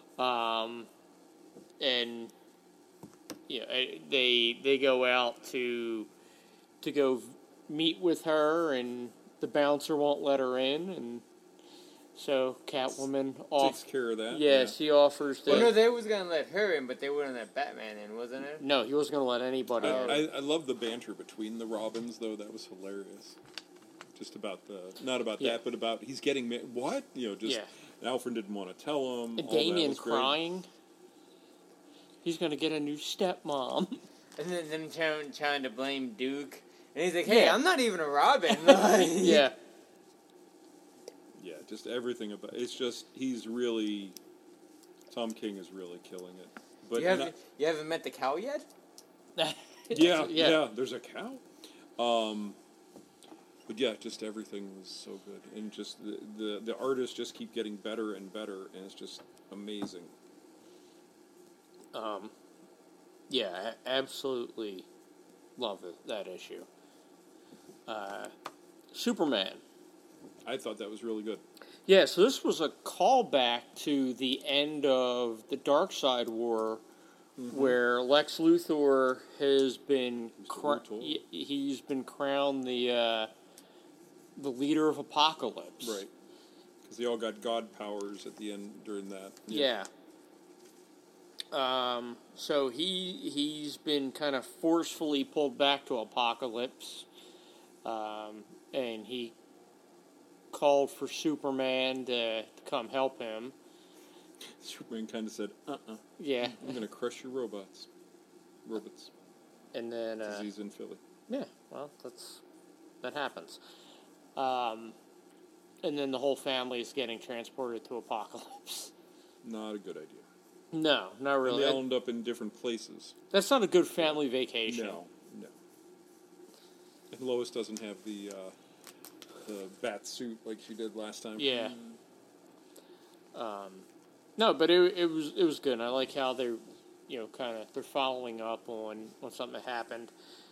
And you know, they go out to go meet with her, and the bouncer won't let her in, and so Catwoman Takes care of that. Yeah, she offers to. Well, no, they was gonna let her in, but they wouldn't let Batman in, wasn't it? No, he wasn't going to let anybody in. I love the banter between the Robins, though. That was hilarious. Just about not about Yeah. that, but about he's getting what? Yeah. Alfred didn't want to tell him. And all that Damien was great. crying. He's going to get a new stepmom. And then them trying to blame Duke, and he's like, "Hey, Yeah. I'm not even a Robin." Yeah. Yeah, just everything about it's just he's really Tom King is really killing it. But You haven't met the cow yet? yeah, there's a cow. But yeah, just everything was so good, and just the artists just keep getting better and better, and it's just amazing. Yeah, I absolutely love that issue. Superman. I thought that was really good. Yeah, so this was a callback to the end of the Darkseid War, where Lex Luthor has been he's been crowned the leader of Apocalypse. Right. Because they all got god powers at the end during that. Yeah. So he's been kind of forcefully pulled back to Apocalypse, and he called for Superman to come help him. Superman kind of said, Yeah, I'm going to crush your robots. and then Because he's in Philly. yeah, well, that happens. And then the whole family is getting transported to Apocalypse. Not a good idea. No, not And really. they all end up in different places. That's not a good family vacation. No. And Lois doesn't have the bat suit like she did last time. Yeah. No, but it was good. And I like how they're they're following up on something that happened,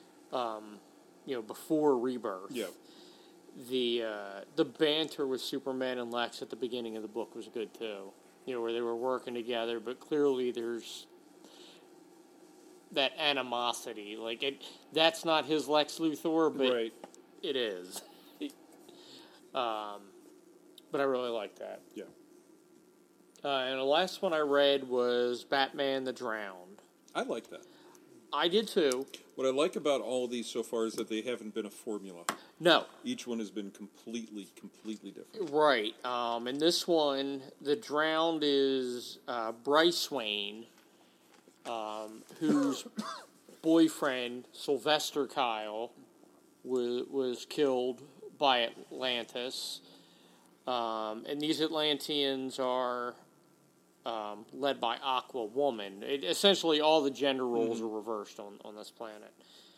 before Rebirth. Yeah. The banter with Superman and Lex at the beginning of the book was good too. Where they were working together, but clearly there's that animosity. Like that's not his Lex Luthor, but Right. it is. But I really like that. Yeah. And the last one I read was Batman the Drowned. I like that. I did too. What I like about all of these so far is that they haven't been a formula. No. Each one has been completely different. Right. And this one, the Drowned is Bryce Wayne, whose boyfriend, Sylvester Kyle, was killed by Atlantis. And these Atlanteans are led by Aqua Woman. Essentially, all the gender roles are reversed on this planet.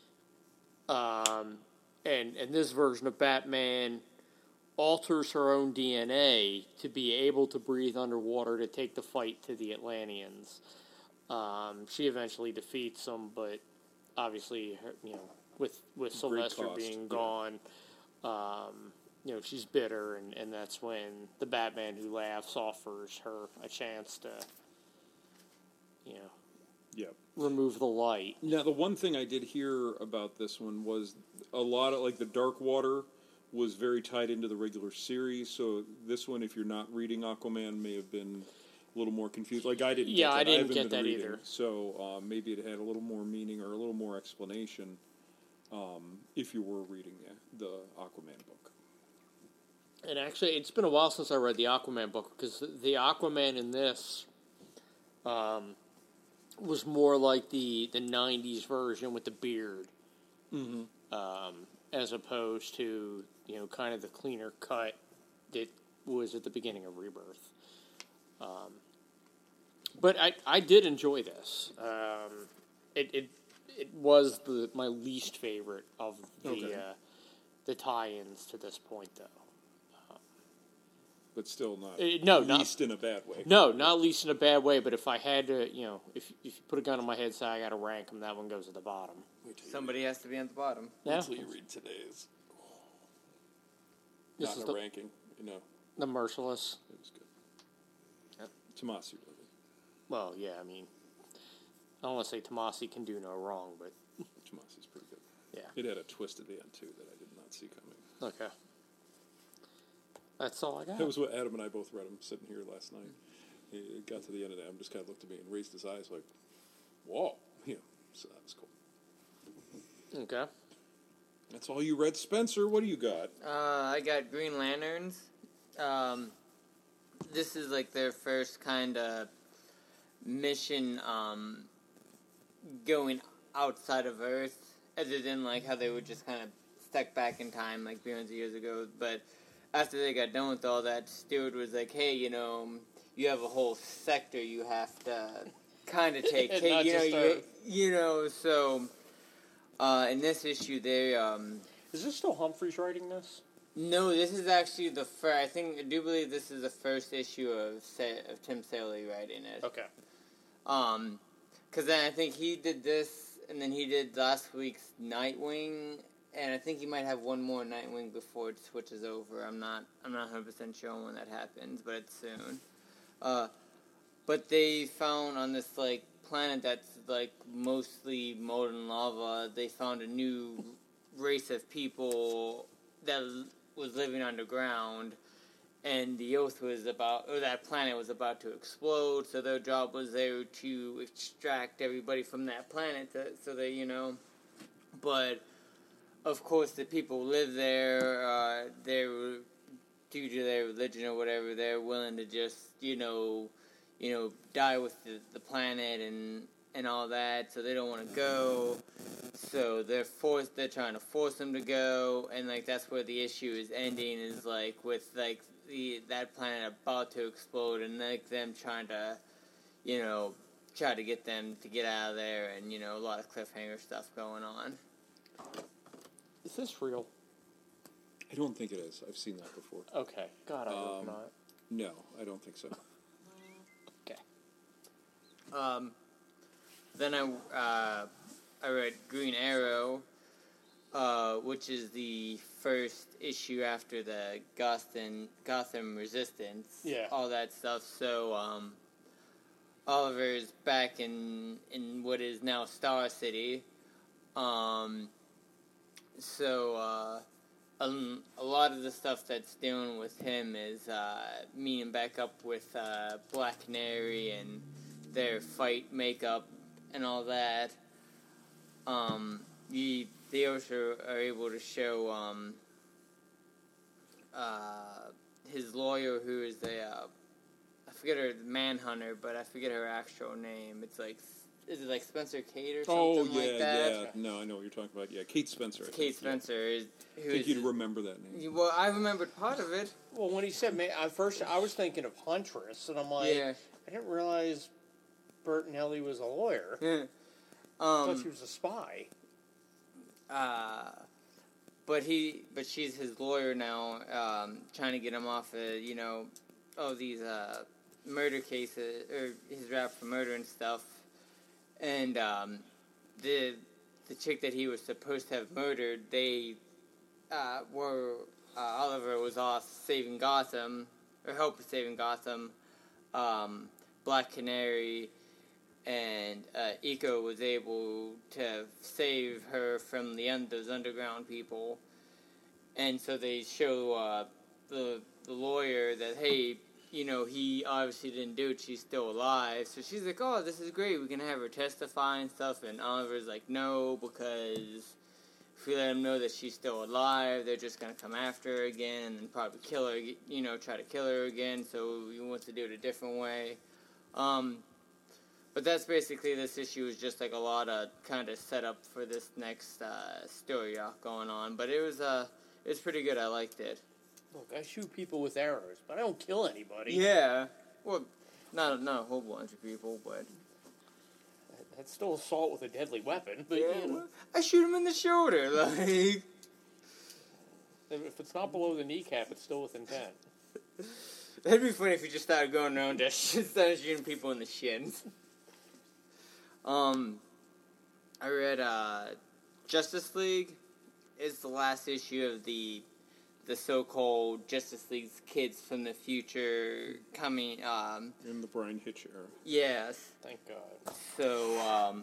And this version of Batman alters her own DNA to be able to breathe underwater to take the fight to the Atlanteans. She eventually defeats them, but obviously, with Sylvester cost, being yeah. gone, she's bitter, and that's when the Batman Who Laughs offers her a chance to, Yeah. remove the light. Now, the one thing I did hear about this one was a lot of, like, the Dark Water was very tied into the regular series, so this one, if you're not reading Aquaman, may have been a little more confused. Like, I didn't Yeah, get that. I didn't haven't get been that reading, either. So maybe it had a little more meaning or a little more explanation if you were reading the Aquaman book. And actually, it's been a while since I read the Aquaman book, because the Aquaman in this was more like the 90s version with the beard, as opposed to, kind of the cleaner cut that was at the beginning of Rebirth. But I did enjoy this. It was my least favorite of the tie-ins to this point, though. But still not not least in a bad way. No, not least in a bad way. But if I had to, if you put a gun on my head and say I got to rank them, that one goes at the bottom. Somebody has to be on the bottom. Yeah, Until you read today's. This Not is in a the- ranking. The Merciless. It was good. Tomasi does it. Well, yeah, I mean, I don't want to say Tomasi can do no wrong, but Tomasi's pretty good. yeah. It had a twist at the end, too, that I did not see coming. Okay. That's all I got. That was what Adam and I both read him sitting here last night. He got to the end of that and just kind of looked at me and raised his eyes like, whoa. So that was cool. Okay. That's all you read, Spencer. What do you got? I got Green Lanterns. This is like their first kind of mission going outside of Earth, other than like how they were just kind of stuck back in time like billions of years ago. But after they got done with all that, Stewart was like, hey, you have a whole sector you have to kind of take. Not Hey, just Earth. So in this issue, they Is this still Humphreys writing this? no, this is actually the first. I do believe this is the first issue of Tim Sale writing it. Okay. Because then I think he did this, and then he did last week's Nightwing, and I think he might have one more Nightwing before it switches over. I'm not 100% sure when that happens, but it's soon. But they found on this like planet that's like mostly molten lava, they found a new race of people that was living underground, and the Earth was that planet was about to explode, so their job was there to extract everybody from that planet, so they, but of course the people who live there, they were, due to their religion or whatever, they're willing to just, die with the planet and all that, so they don't want to go. So they're trying to force them to go, and like that's where the issue is ending, is like with like that planet about to explode, and like them trying to, try to get them to get out of there, and a lot of cliffhanger stuff going on. Is this real? I don't think it is. I've seen that before. Okay. God, I hope not. No, I don't think so. Okay. Then I read Green Arrow, which is the first issue after the Gotham Resistance. Yeah. All that stuff. So Oliver's back in what is now Star City. So a lot of the stuff that's dealing with him is meeting back up with Black Canary and their fight makeup and all that. They also are able to show his lawyer, who is I forget her Manhunter, but I forget her actual name. It's like is it like Spencer Kate or Oh, something yeah, like that? yeah. No, I know what you're talking about. Yeah, Kate Spencer. I Kate think, yeah. Spencer is I who think is you'd remember that name. well, I remembered part of it. Well, when he said, man, at first I was thinking of Huntress, and I'm like, Yeah. I didn't realize Bertinelli was a lawyer. Yeah. I thought she was a spy. But she's his lawyer now, trying to get him off of, these murder cases, or his rap for murder and stuff. And the chick that he was supposed to have murdered, they Oliver was off saving Gotham, or help with saving Gotham. Black Canary and Eco was able to save her from those underground people, and so they show the lawyer that, hey, he obviously didn't do it. She's still alive, so she's like, oh, this is great. We can have her testify and stuff. And Oliver's like, no, because if we let them know that she's still alive, they're just gonna come after her again and then probably kill her. Try to kill her again. So he wants to do it a different way. But that's basically this issue is just like a lot of kind of setup for this next story arc going on. But it was pretty good. I liked it. Look, I shoot people with arrows, but I don't kill anybody. Yeah. Well, not a whole bunch of people, but That's still assault with a deadly weapon. But I shoot him in the shoulder. Like, if it's not below the kneecap, it's still with intent. that'd be funny if you just started going around just started shooting people in the shins. I read Justice League is the last issue of the so-called Justice League's kids from the future coming. In the Brian Hitch era. Yes. Thank God. So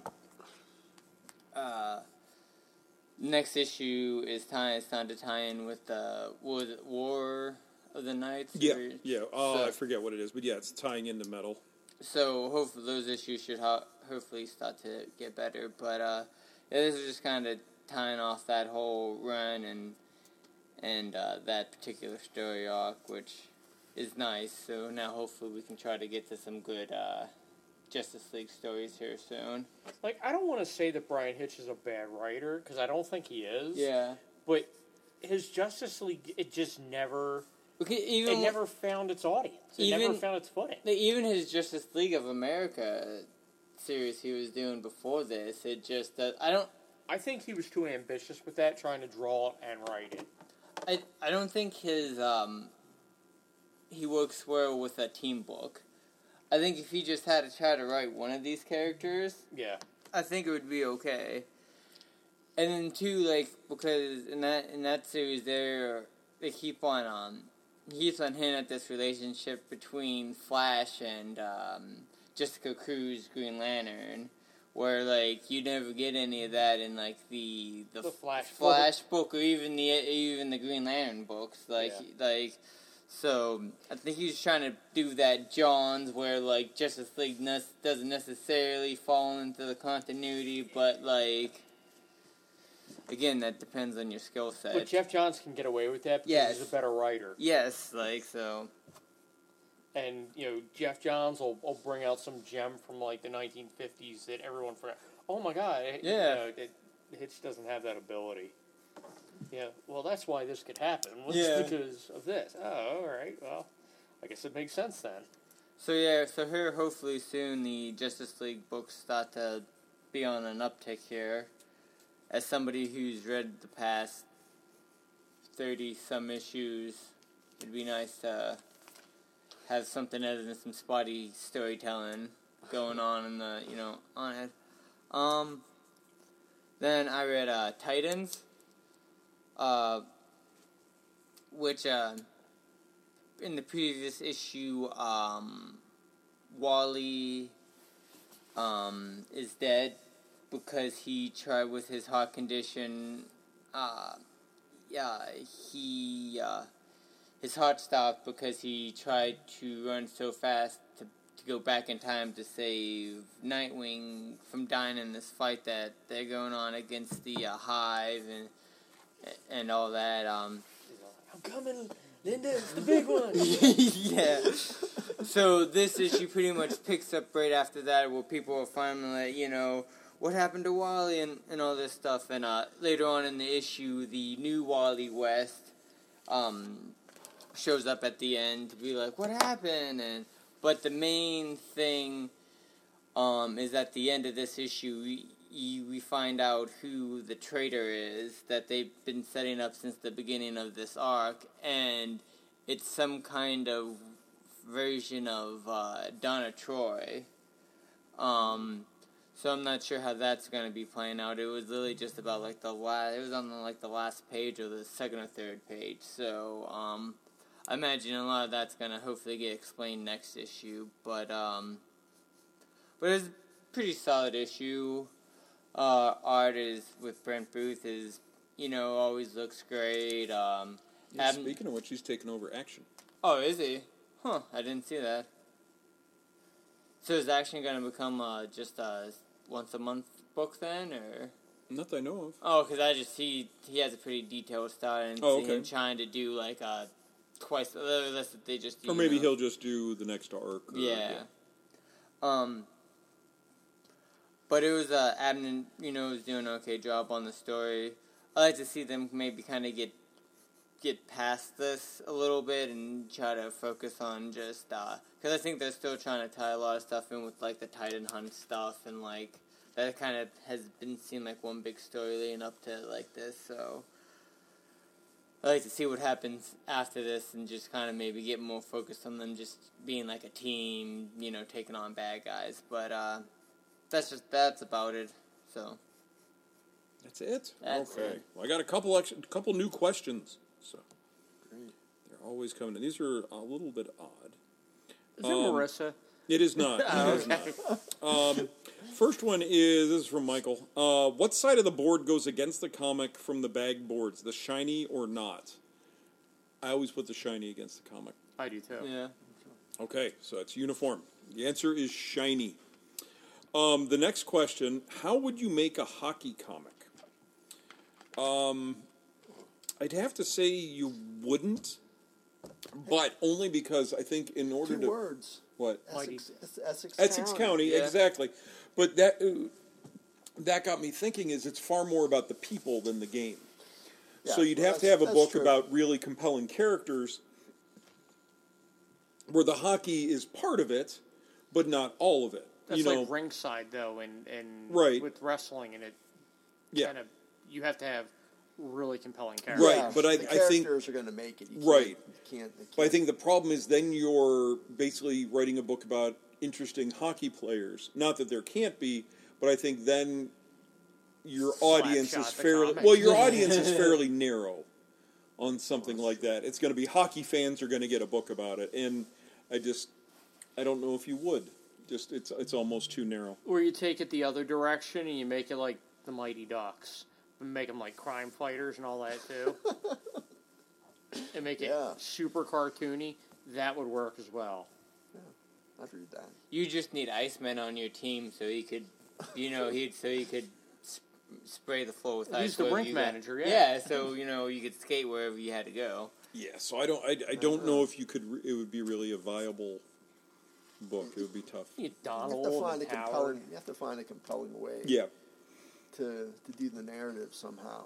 next issue is time to tie in with the War of the Knights. Yeah, or- yeah. so- I forget what it is, but yeah, it's tying into metal. So hopefully those issues should hopefully start to get better. But yeah, this is just kind of tying off that whole run and that particular story arc, which is nice. So now hopefully we can try to get to some good Justice League stories here soon. Like, I don't want to say that Brian Hitch is a bad writer, because I don't think he is. Yeah. But his Justice League, it just never... Okay, It never found its audience. It never found its footing. Even his Justice League of America series he was doing before this, it just I think he was too ambitious with that, trying to draw it and write it. I don't think his he works well with a team book. I think if he just had to try to write one of these characters, Yeah. I think it would be okay. And then too, like, because in that series they keep on hinting at this relationship between Flash and Jessica Cruz, Green Lantern, where like you never get any of that in like the Flash book or even the Green Lantern books. So I think he's trying to do that Johns where like Justice League doesn't necessarily fall into the continuity, but like again that depends on your skill set. But Jeff Johns can get away with that because he's a better writer. Yes, like so. And, Jeff Johns will bring out some gem from, like, the 1950s that everyone forgot. Oh, my God. Yeah. Hitch doesn't have that ability. Yeah, well, that's why this could happen. Yeah. Because of this. Oh, all right. Well, I guess it makes sense then. So, yeah, so here, hopefully soon, the Justice League books start to be on an uptick here. As somebody who's read the past 30-some issues, it'd be nice to have something other than some spotty storytelling going on in the, on it. Then I read Titans, which in the previous issue, Wally is dead because he tried with his heart condition. His heart stopped because he tried to run so fast to go back in time to save Nightwing from dying in this fight that they're going on against the Hive and all that. I'm coming, Linda, it's the big one. Yeah. So this issue pretty much picks up right after that, where people are finally, you know, what happened to Wally and all this stuff. And later on in the issue, the new Wally West shows up at the end to be like, what happened? But the main thing is at the end of this issue, we find out who the traitor is that they've been setting up since the beginning of this arc, and it's some kind of version of Donna Troy. So I'm not sure how that's going to be playing out. It was literally just about like it was on the last page or the second or third page. So I imagine a lot of that's going to hopefully get explained next issue. But it's a pretty solid issue. Art is with Brent Booth is, you know, always looks great. Speaking of which, he's taken over Action. Oh, is he? Huh, I didn't see that. So is Action going to become just a once-a-month book then, or? Not that I know of. Oh, because I just see he has a pretty detailed style, and see him trying to do like twice, unless they just do, or maybe he'll just do the next arc. Yeah. But it was Abnett, you know, was doing an okay job on the story. I like to see them maybe kind of get past this a little bit and try to focus on just because I think they're still trying to tie a lot of stuff in with like the Titan Hunt stuff, and like that kind of has been seen like one big story leading up to like this. So I like to see what happens after this and just kind of maybe get more focused on them just being like a team, you know, taking on bad guys. But that's about it. So that's it. That's okay. it. Well, I got a couple new questions. So great. They're always coming in. These are a little bit odd. Is it Marissa? It is not. It is not. First one this is from Michael. What side of the board goes against the comic from the bag boards, the shiny or not? I always put the shiny against the comic. I do too. yeah. Okay, so it's uniform. The answer is shiny. The next question, how would you make a hockey comic? I'd have to say you wouldn't, but only because I think in order Two words. What? Essex County, Yeah. exactly. But that got me thinking it's far more about the people than the game. Yeah, So you'd have to have a book about really compelling characters where the hockey is part of it, but not all of it. That's you know, like ringside though, and Right. with wrestling, and it yeah. kind of you have to have really compelling characters. Right, Yeah, but the I think characters are going to make it. Right. You can't. But I think the problem is then you're basically writing a book about interesting hockey players. Not that there can't be, but I think then your audience is Slapshot the fairly comic. your audience is fairly narrow on something like that. It's going to be hockey fans are going to get a book about it, and I don't know if you would. Just it's almost too narrow. Or you take it the other direction and you make it like the Mighty Ducks, and make them like crime fighters and all that too, and make it super cartoony. That would work as well. I'd read that. You just need Iceman on your team so he could, you know, spray the floor with ice. He's the wherever rink you got. manager, yeah. Yeah, so you know you could skate wherever you had to go. Yeah, so I don't know if you could. It would be really a viable book. It would be tough. You You have Donald to find and a Howard. compelling. You have to find a compelling way. Yeah. To do the narrative somehow.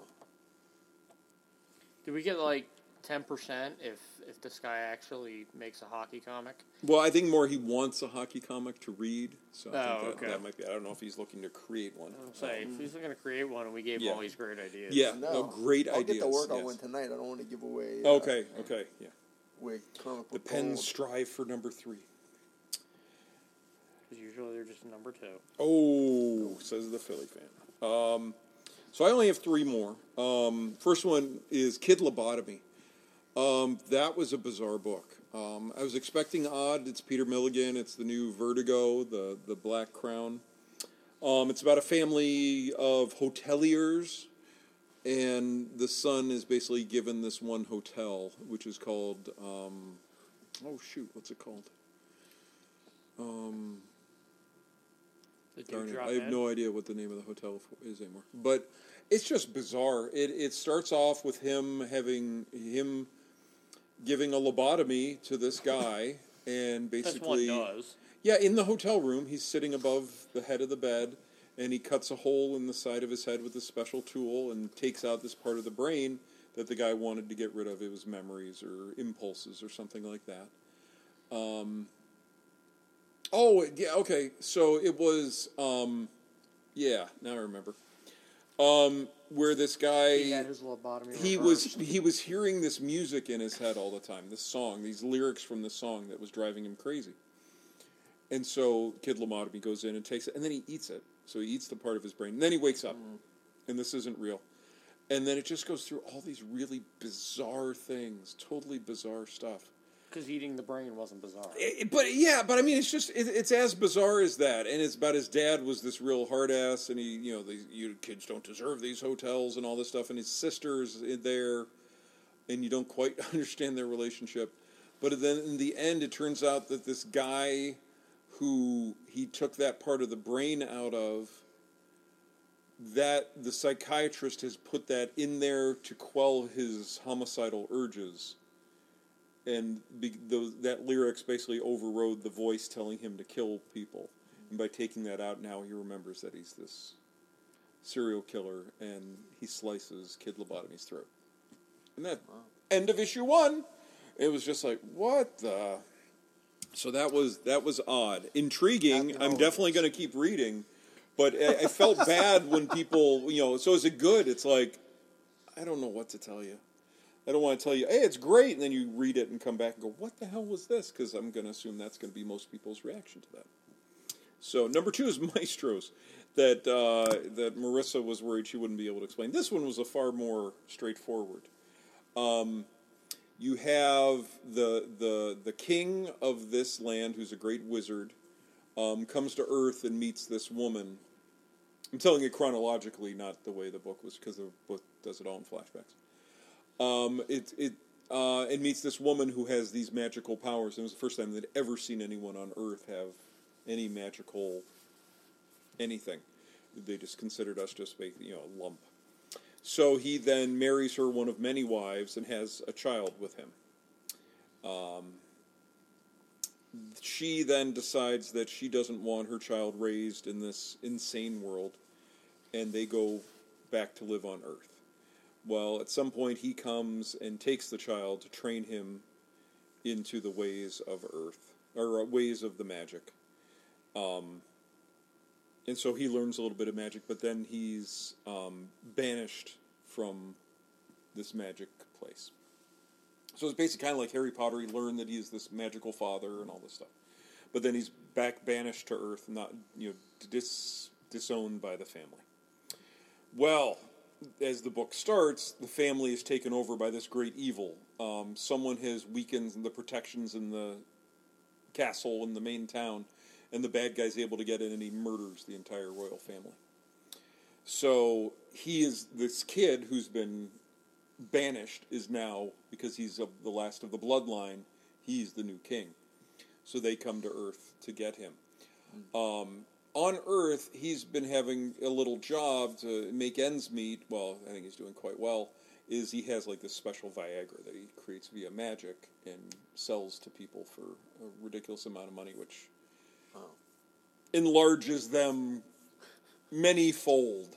Do we get like 10% if this guy actually makes a hockey comic? Well, I think more he wants a hockey comic to read, so I think okay. that might be. I don't know if he's looking to create one. Say, if he's going to create one, and we gave him all these great ideas. Yeah, No, great I'll ideas. get to work on yes. one tonight. I don't want to give away. Okay, yeah. With comic The book Pens gold. strive for number 3. Because usually they're just number 2. Oh, says the Philly fan. So I only have 3 more. First one is Kid Lobotomy. That was a bizarre book. I was expecting odd. It's Peter Milligan. It's the new Vertigo, the Black Crown. It's about a family of hoteliers, and the son is basically given this one hotel, which is called, what's it called? Darn it, I have no idea what the name of the hotel is anymore. But it's just bizarre. It starts off with him giving a lobotomy to this guy, and This basically, one does. yeah, in the hotel room, he's sitting above the head of the bed, and he cuts a hole in the side of his head with a special tool and takes out this part of the brain that the guy wanted to get rid of. It was memories or impulses or something like that. Oh, yeah, okay. So it was, yeah, now I remember. Where this guy, He had his lobotomy. he was hearing this music in his head all the time, this song, these lyrics from the song that was driving him crazy. And so Kid Lobotomy goes in and takes it, and then he eats it. So he eats the part of his brain. And then he wakes up, and this isn't real. And then it just goes through all these really bizarre things, totally bizarre stuff. Because eating the brain wasn't bizarre. But I mean, it's just it's as bizarre as that, and it's about his dad was this real hard ass, and he, you kids don't deserve these hotels and all this stuff, and his sister's there, and you don't quite understand their relationship, but then in the end, it turns out that this guy who he took that part of the brain out of, that the psychiatrist has put that in there to quell his homicidal urges. And that lyrics basically overrode the voice telling him to kill people. And by taking that out, now he remembers that he's this serial killer, and he slices Kid Lobotomy's throat. And that end of issue 1, it was just like, what the... So that was odd. Intriguing. I'm definitely going to keep reading. But I felt bad when people, so is it good? It's like, I don't know what to tell you. I don't want to tell you, hey, it's great, and then you read it and come back and go, what the hell was this? Because I'm going to assume that's going to be most people's reaction to that. So number 2 is Maestros, that Marissa was worried she wouldn't be able to explain. This one was a far more straightforward. You have the king of this land, who's a great wizard, comes to Earth and meets this woman. I'm telling it chronologically, not the way the book was, because the book does it all in flashbacks. It meets this woman who has these magical powers. And it was the first time they'd ever seen anyone on Earth have any magical anything. They just considered us just a lump. So he then marries her, one of many wives, and has a child with him. She then decides that she doesn't want her child raised in this insane world, and they go back to live on Earth. Well, at some point he comes and takes the child to train him into the ways of Earth, or ways of the magic. And so he learns a little bit of magic, but then he's banished from this magic place. So it's basically kind of like Harry Potter. He learned that he is this magical father and all this stuff. But then he's back banished to Earth, not disowned by the family. Well, as the book starts, the family is taken over by this great evil. Someone has weakened the protections in the castle in the main town, and the bad guy's able to get in, and he murders the entire royal family. So he is this kid who's been banished is now, because he's of the last of the bloodline, he's the new king. So they come to Earth to get him. On Earth, he's been having a little job to make ends meet. Well, I think he's doing quite well. Is he has like this special Viagra that he creates via magic and sells to people for a ridiculous amount of money, which enlarges them many-fold.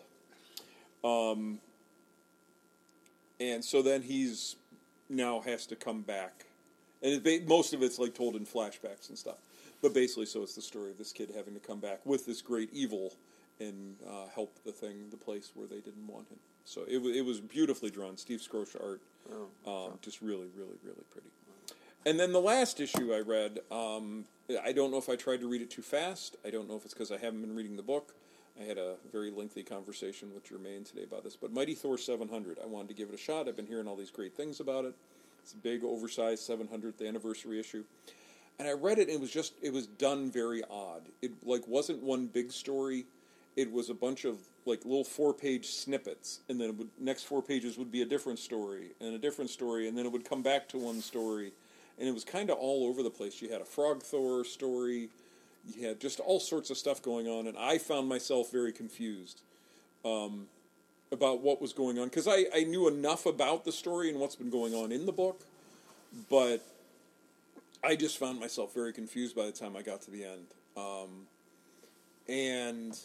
And so then he's now has to come back. And most of it's like told in flashbacks and stuff. But basically, so it's the story of this kid having to come back with this great evil and help the place where they didn't want him. So it was beautifully drawn. Steve Skroce art. Just really, really, really pretty. And then the last issue I read, I don't know if I tried to read it too fast. I don't know if it's because I haven't been reading the book. I had a very lengthy conversation with Jermaine today about this. But Mighty Thor 700, I wanted to give it a shot. I've been hearing all these great things about it. It's a big, oversized 700th anniversary issue. And I read it, and it was done very odd. It wasn't one big story. It was a bunch of little 4-page snippets, and then next 4 pages would be a different story, and a different story, and then it would come back to one story, and it was kind of all over the place. You had a Frog Thor story, you had just all sorts of stuff going on, and I found myself very confused about what was going on, because I knew enough about the story and what's been going on in the book, but I just found myself very confused by the time I got to the end. And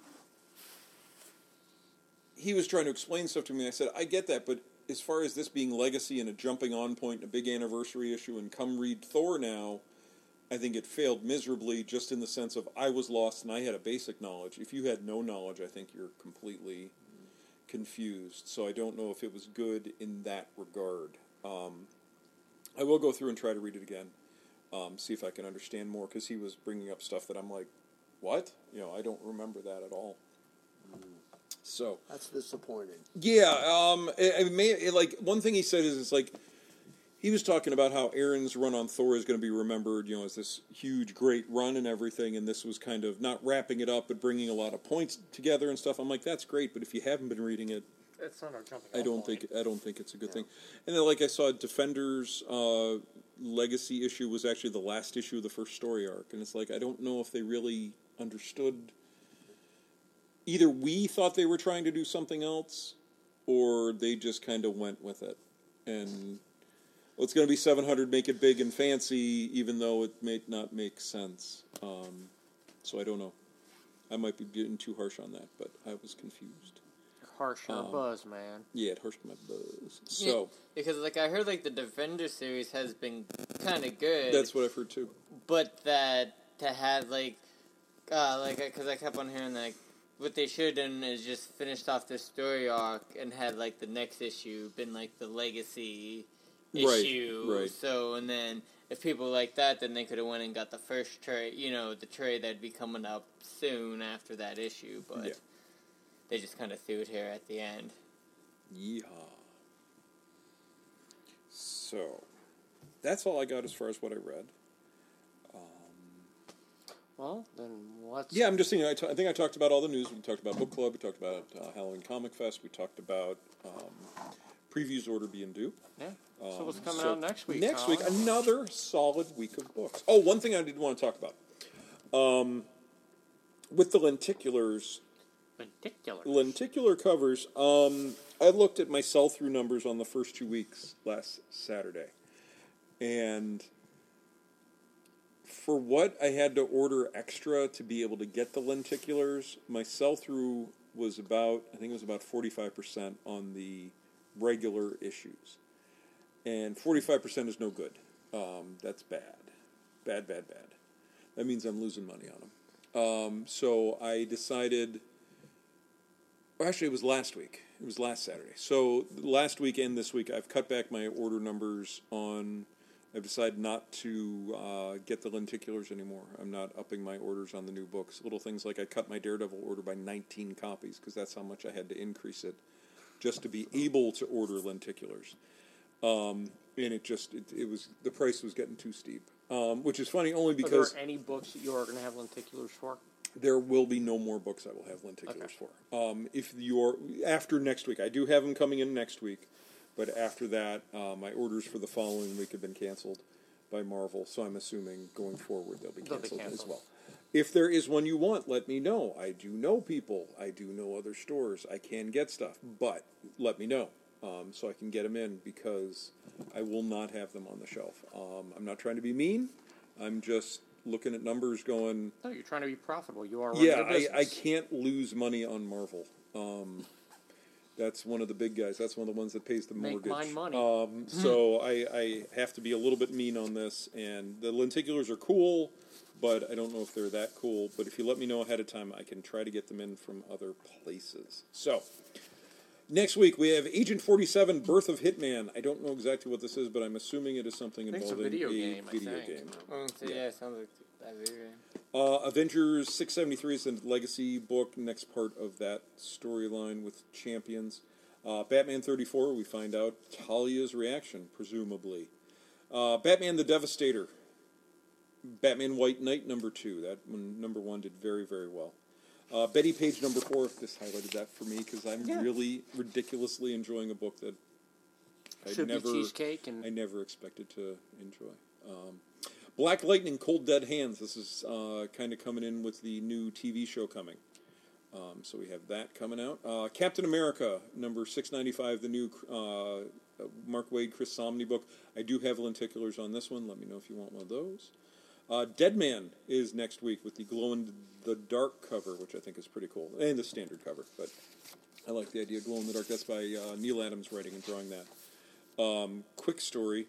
he was trying to explain stuff to me. I said, I get that, but as far as this being legacy and a jumping on point and a big anniversary issue and come read Thor now, I think it failed miserably just in the sense of I was lost and I had a basic knowledge. If you had no knowledge, I think you're completely confused. So I don't know if it was good in that regard. I will go through and try to read it again, see if I can understand more, because he was bringing up stuff that I'm like, what? I don't remember that at all. So That's disappointing. yeah, like one thing he said is it's like he was talking about how Aaron's run on Thor is going to be remembered, as this huge, great run and everything, and this was kind of not wrapping it up, but bringing a lot of points together and stuff. I'm like, that's great, but if you haven't been reading it, It's not our jumping. I don't think it's a good thing. And then, like I saw, Defenders Legacy issue was actually the last issue of the first story arc, and it's like I don't know if they really understood. Either we thought they were trying to do something else, or they just kind of went with it. And it's going to be 700, make it big and fancy, even though it may not make sense. So I don't know. I might be getting too harsh on that, but I was confused. Harsh your buzz, man. Yeah, it harshed my buzz. So because I heard the Defender series has been kind of good. that's what I've heard too. But that to have because I kept on hearing what they should have done is just finished off this story arc and had the next issue been the legacy issue. Right. So and then if people like that, then they could have went and got the first trade. The trade that'd be coming up soon after that issue. But Yeah. they just kind of threw it here at the end. Yeehaw. So that's all I got as far as what I read. Well, then what's... Yeah, I'm just thinking, I think I talked about all the news. We talked about Book Club. We talked about Halloween Comic Fest. We talked about previews order being due. Yeah. So what's coming out next week, Next Colin? week, another solid week of books. Oh, one thing I did want to talk about. With the lenticulars... Lenticular covers. I looked at my sell-through numbers on the first 2 weeks last Saturday. And... for what I had to order extra to be able to get the lenticulars, my sell-through was about 45% on the regular issues. And 45% is no good. That's bad. Bad. That means I'm losing money on them. So I decided... actually, it was last week. It was last Saturday. So last week and this week, I've cut back my order numbers on... I've decided not to get the lenticulars anymore. I'm not upping my orders on the new books. Little things like I cut my Daredevil order by 19 copies because that's how much I had to increase it just to be able to order lenticulars. And it was the price was getting too steep, which is funny only because... Are there any books that you are going to have lenticulars for? There will be no more books I will have lenticulars for. If you're after next week, I do have them coming in next week. But after that, my orders for the following week have been canceled by Marvel, so I'm assuming going forward they'll be canceled as well. If there is one you want, let me know. I do know people. I do know other stores. I can get stuff, but let me know so I can get them in because I will not have them on the shelf. I'm not trying to be mean. I'm just looking at numbers going... No, you're trying to be profitable. You are running a business. I can't lose money on Marvel. That's one of the big guys. That's one of the ones that pays the mortgage. Make mine money. So I have to be a little bit mean on this. And the lenticulars are cool, but I don't know if they're that cool. But if you let me know ahead of time, I can try to get them in from other places. So next week we have Agent 47, Birth of Hitman. I don't know exactly what this is, but I'm assuming it is something involving it's a video game. Yeah, it sounds like that video game. Avengers 673 is the legacy book, next part of that storyline with Champions. Batman 34, we find out Talia's reaction, presumably. Batman the Devastator. Batman White Knight number 2. That one, number 1 did very, very well. Betty Page number 4, this highlighted that for me because I'm really ridiculously enjoying a book that I never expected to enjoy. Black Lightning, Cold Dead Hands. This is kind of coming in with the new TV show coming. So we have that coming out. Captain America, number 695, the new Mark Waid, Chris Somney book. I do have lenticulars on this one. Let me know if you want one of those. Dead Man is next week with the glow-in-the-dark cover, which I think is pretty cool, and the standard cover. But I like the idea of glow-in-the-dark. That's by Neil Adams writing and drawing that. Quick story.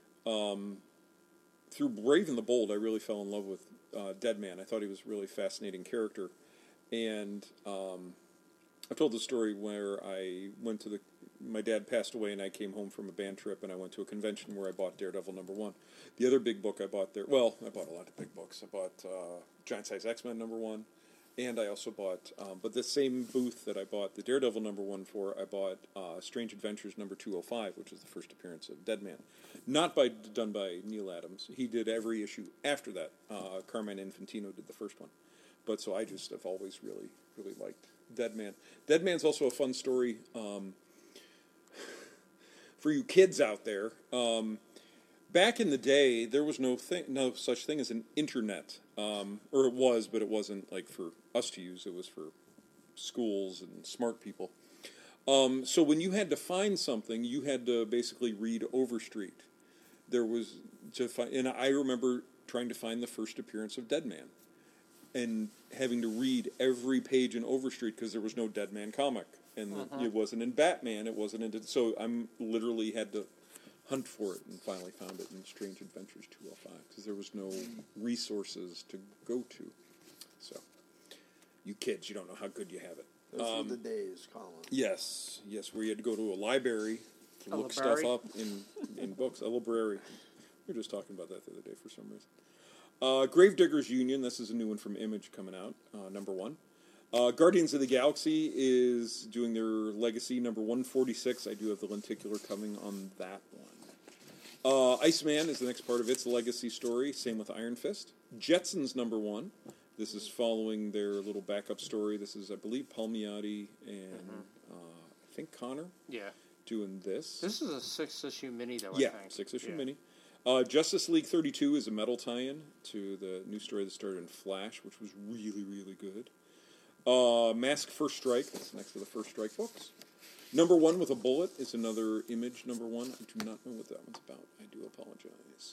Through Brave and the Bold, I really fell in love with Dead Man. I thought he was a really fascinating character. And I've told the story where I went to my dad passed away and I came home from a band trip and I went to a convention where I bought Daredevil #1. The other big book I bought there, well, I bought a lot of big books. I bought Giant Size X-Men #1, and I also bought, but the same booth that I bought the Daredevil #1 for, I bought Strange Adventures #205, which is the first appearance of Dead Man. Not done by Neil Adams. He did every issue after that. Carmine Infantino did the first one. But so I just have always really, really liked Dead Man. Dead Man's also a fun story for you kids out there. Back in the day, there was no such thing as an internet, or it was, but it wasn't like for us to use. It was for schools and smart people. So when you had to find something, you had to basically read Overstreet. There was and I remember trying to find the first appearance of Dead Man, and having to read every page in Overstreet because there was no Dead Man comic, and it wasn't in Batman. It wasn't in. So I'm literally had to hunt for it, and finally found it in Strange Adventures 205 because there was no resources to go to. So, you kids, you don't know how good you have it. Those were the days, Colin. Yes, where you had to go to a library to look stuff up in books. A library. We were just talking about that the other day for some reason. Gravediggers Union, this is a new one from Image coming out, #1. Guardians of the Galaxy is doing their Legacy #146. I do have the lenticular coming on that one. Iceman is the next part of its Legacy story, same with Iron Fist. Jetsons #1. This is following their little backup story. This is, I believe, Palmiotti and I think Connor doing this. This is a 6-issue mini, though, I Yeah, think. 6-issue mini. Justice League 32 is a metal tie-in to the new story that started in Flash, which was really, really good. Mask First Strike, that's next to the First Strike books. #1 with a Bullet is another Image #1. I do not know what that one's about. I do apologize.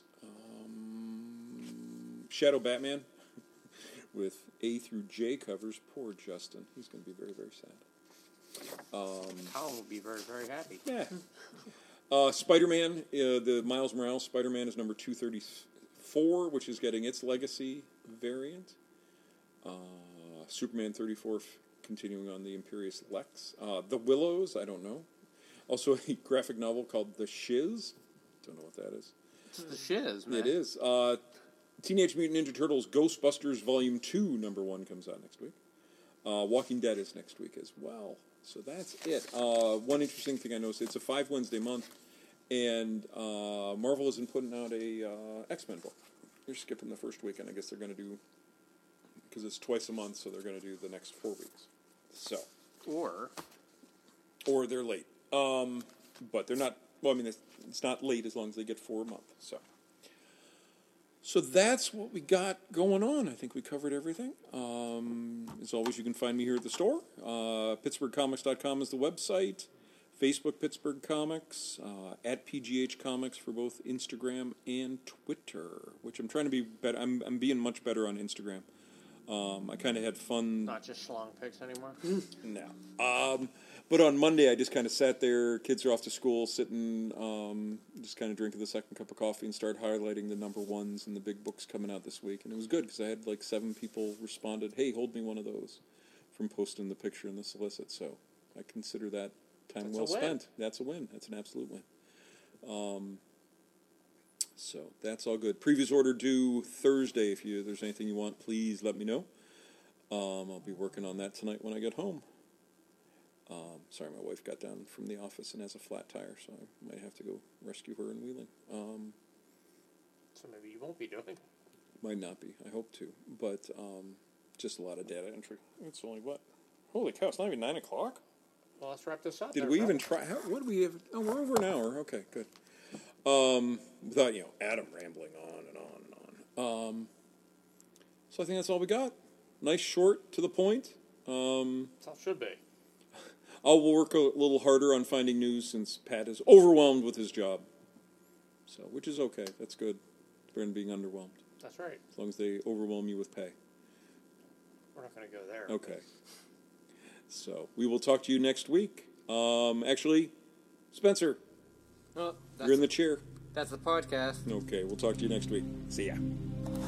Shadow Batman with A through J covers. Poor Justin. He's going to be very, very sad. Colin will be very, very happy. Yeah. Spider-Man, the Miles Morales Spider-Man is #234, which is getting its Legacy variant. Superman 34 continuing on the Imperious Lex. The Willows, I don't know. Also a graphic novel called The Shiz. Don't know what that is. It's the shiz, man. It is. Teenage Mutant Ninja Turtles Ghostbusters Volume 2 #1 comes out next week. Walking Dead is next week as well. So that's it. One interesting thing I noticed, it's a 5 Wednesday month, and Marvel isn't putting out a X-Men book. They're skipping the first weekend. I guess they're going to do, because it's twice a month, so they're going to do the next 4 weeks. So. Or they're late. But they're not, well, I mean, it's not late as long as they get 4 a month. So that's what we got going on. I think we covered everything. As always, you can find me here at the store. PittsburghComics.com is the website. Facebook Pittsburgh Comics. At PGH Comics for both Instagram and Twitter, which I'm trying to be better. I'm being much better on Instagram. I kind of had fun. Not just schlong pics anymore? No. But on Monday, I just kind of sat there. Kids are off to school, sitting, just kind of drinking the second cup of coffee and start highlighting the #1s and the big books coming out this week. And it was good because I had like 7 people responded, "Hey, hold me one of those," from posting the picture in the solicit. So I consider that time well spent. That's a win. That's an absolute win. So that's all good. Previous order due Thursday. If there's anything you want, please let me know. I'll be working on that tonight when I get home. Sorry, my wife got down from the office and has a flat tire, so I might have to go rescue her in Wheeling. So maybe you won't be doing. Might not be. I hope to. But just a lot of data entry. It's only what? Holy cow, it's not even 9 o'clock? Well, let's wrap this up. Did we even try? What do we have? Oh, we're over an hour. Okay, good. Without, Adam rambling on and on and on. So I think that's all we got. Nice, short, to the point. That's how it should be. I'll work a little harder on finding news since Pat is overwhelmed with his job. So, which is okay. That's good. Better than being underwhelmed. That's right. As long as they overwhelm you with pay. We're not going to go there. Okay. So, we will talk to you next week. Actually, Spencer, Well, you're in the chair. that's the podcast. Okay, we'll talk to you next week. See ya.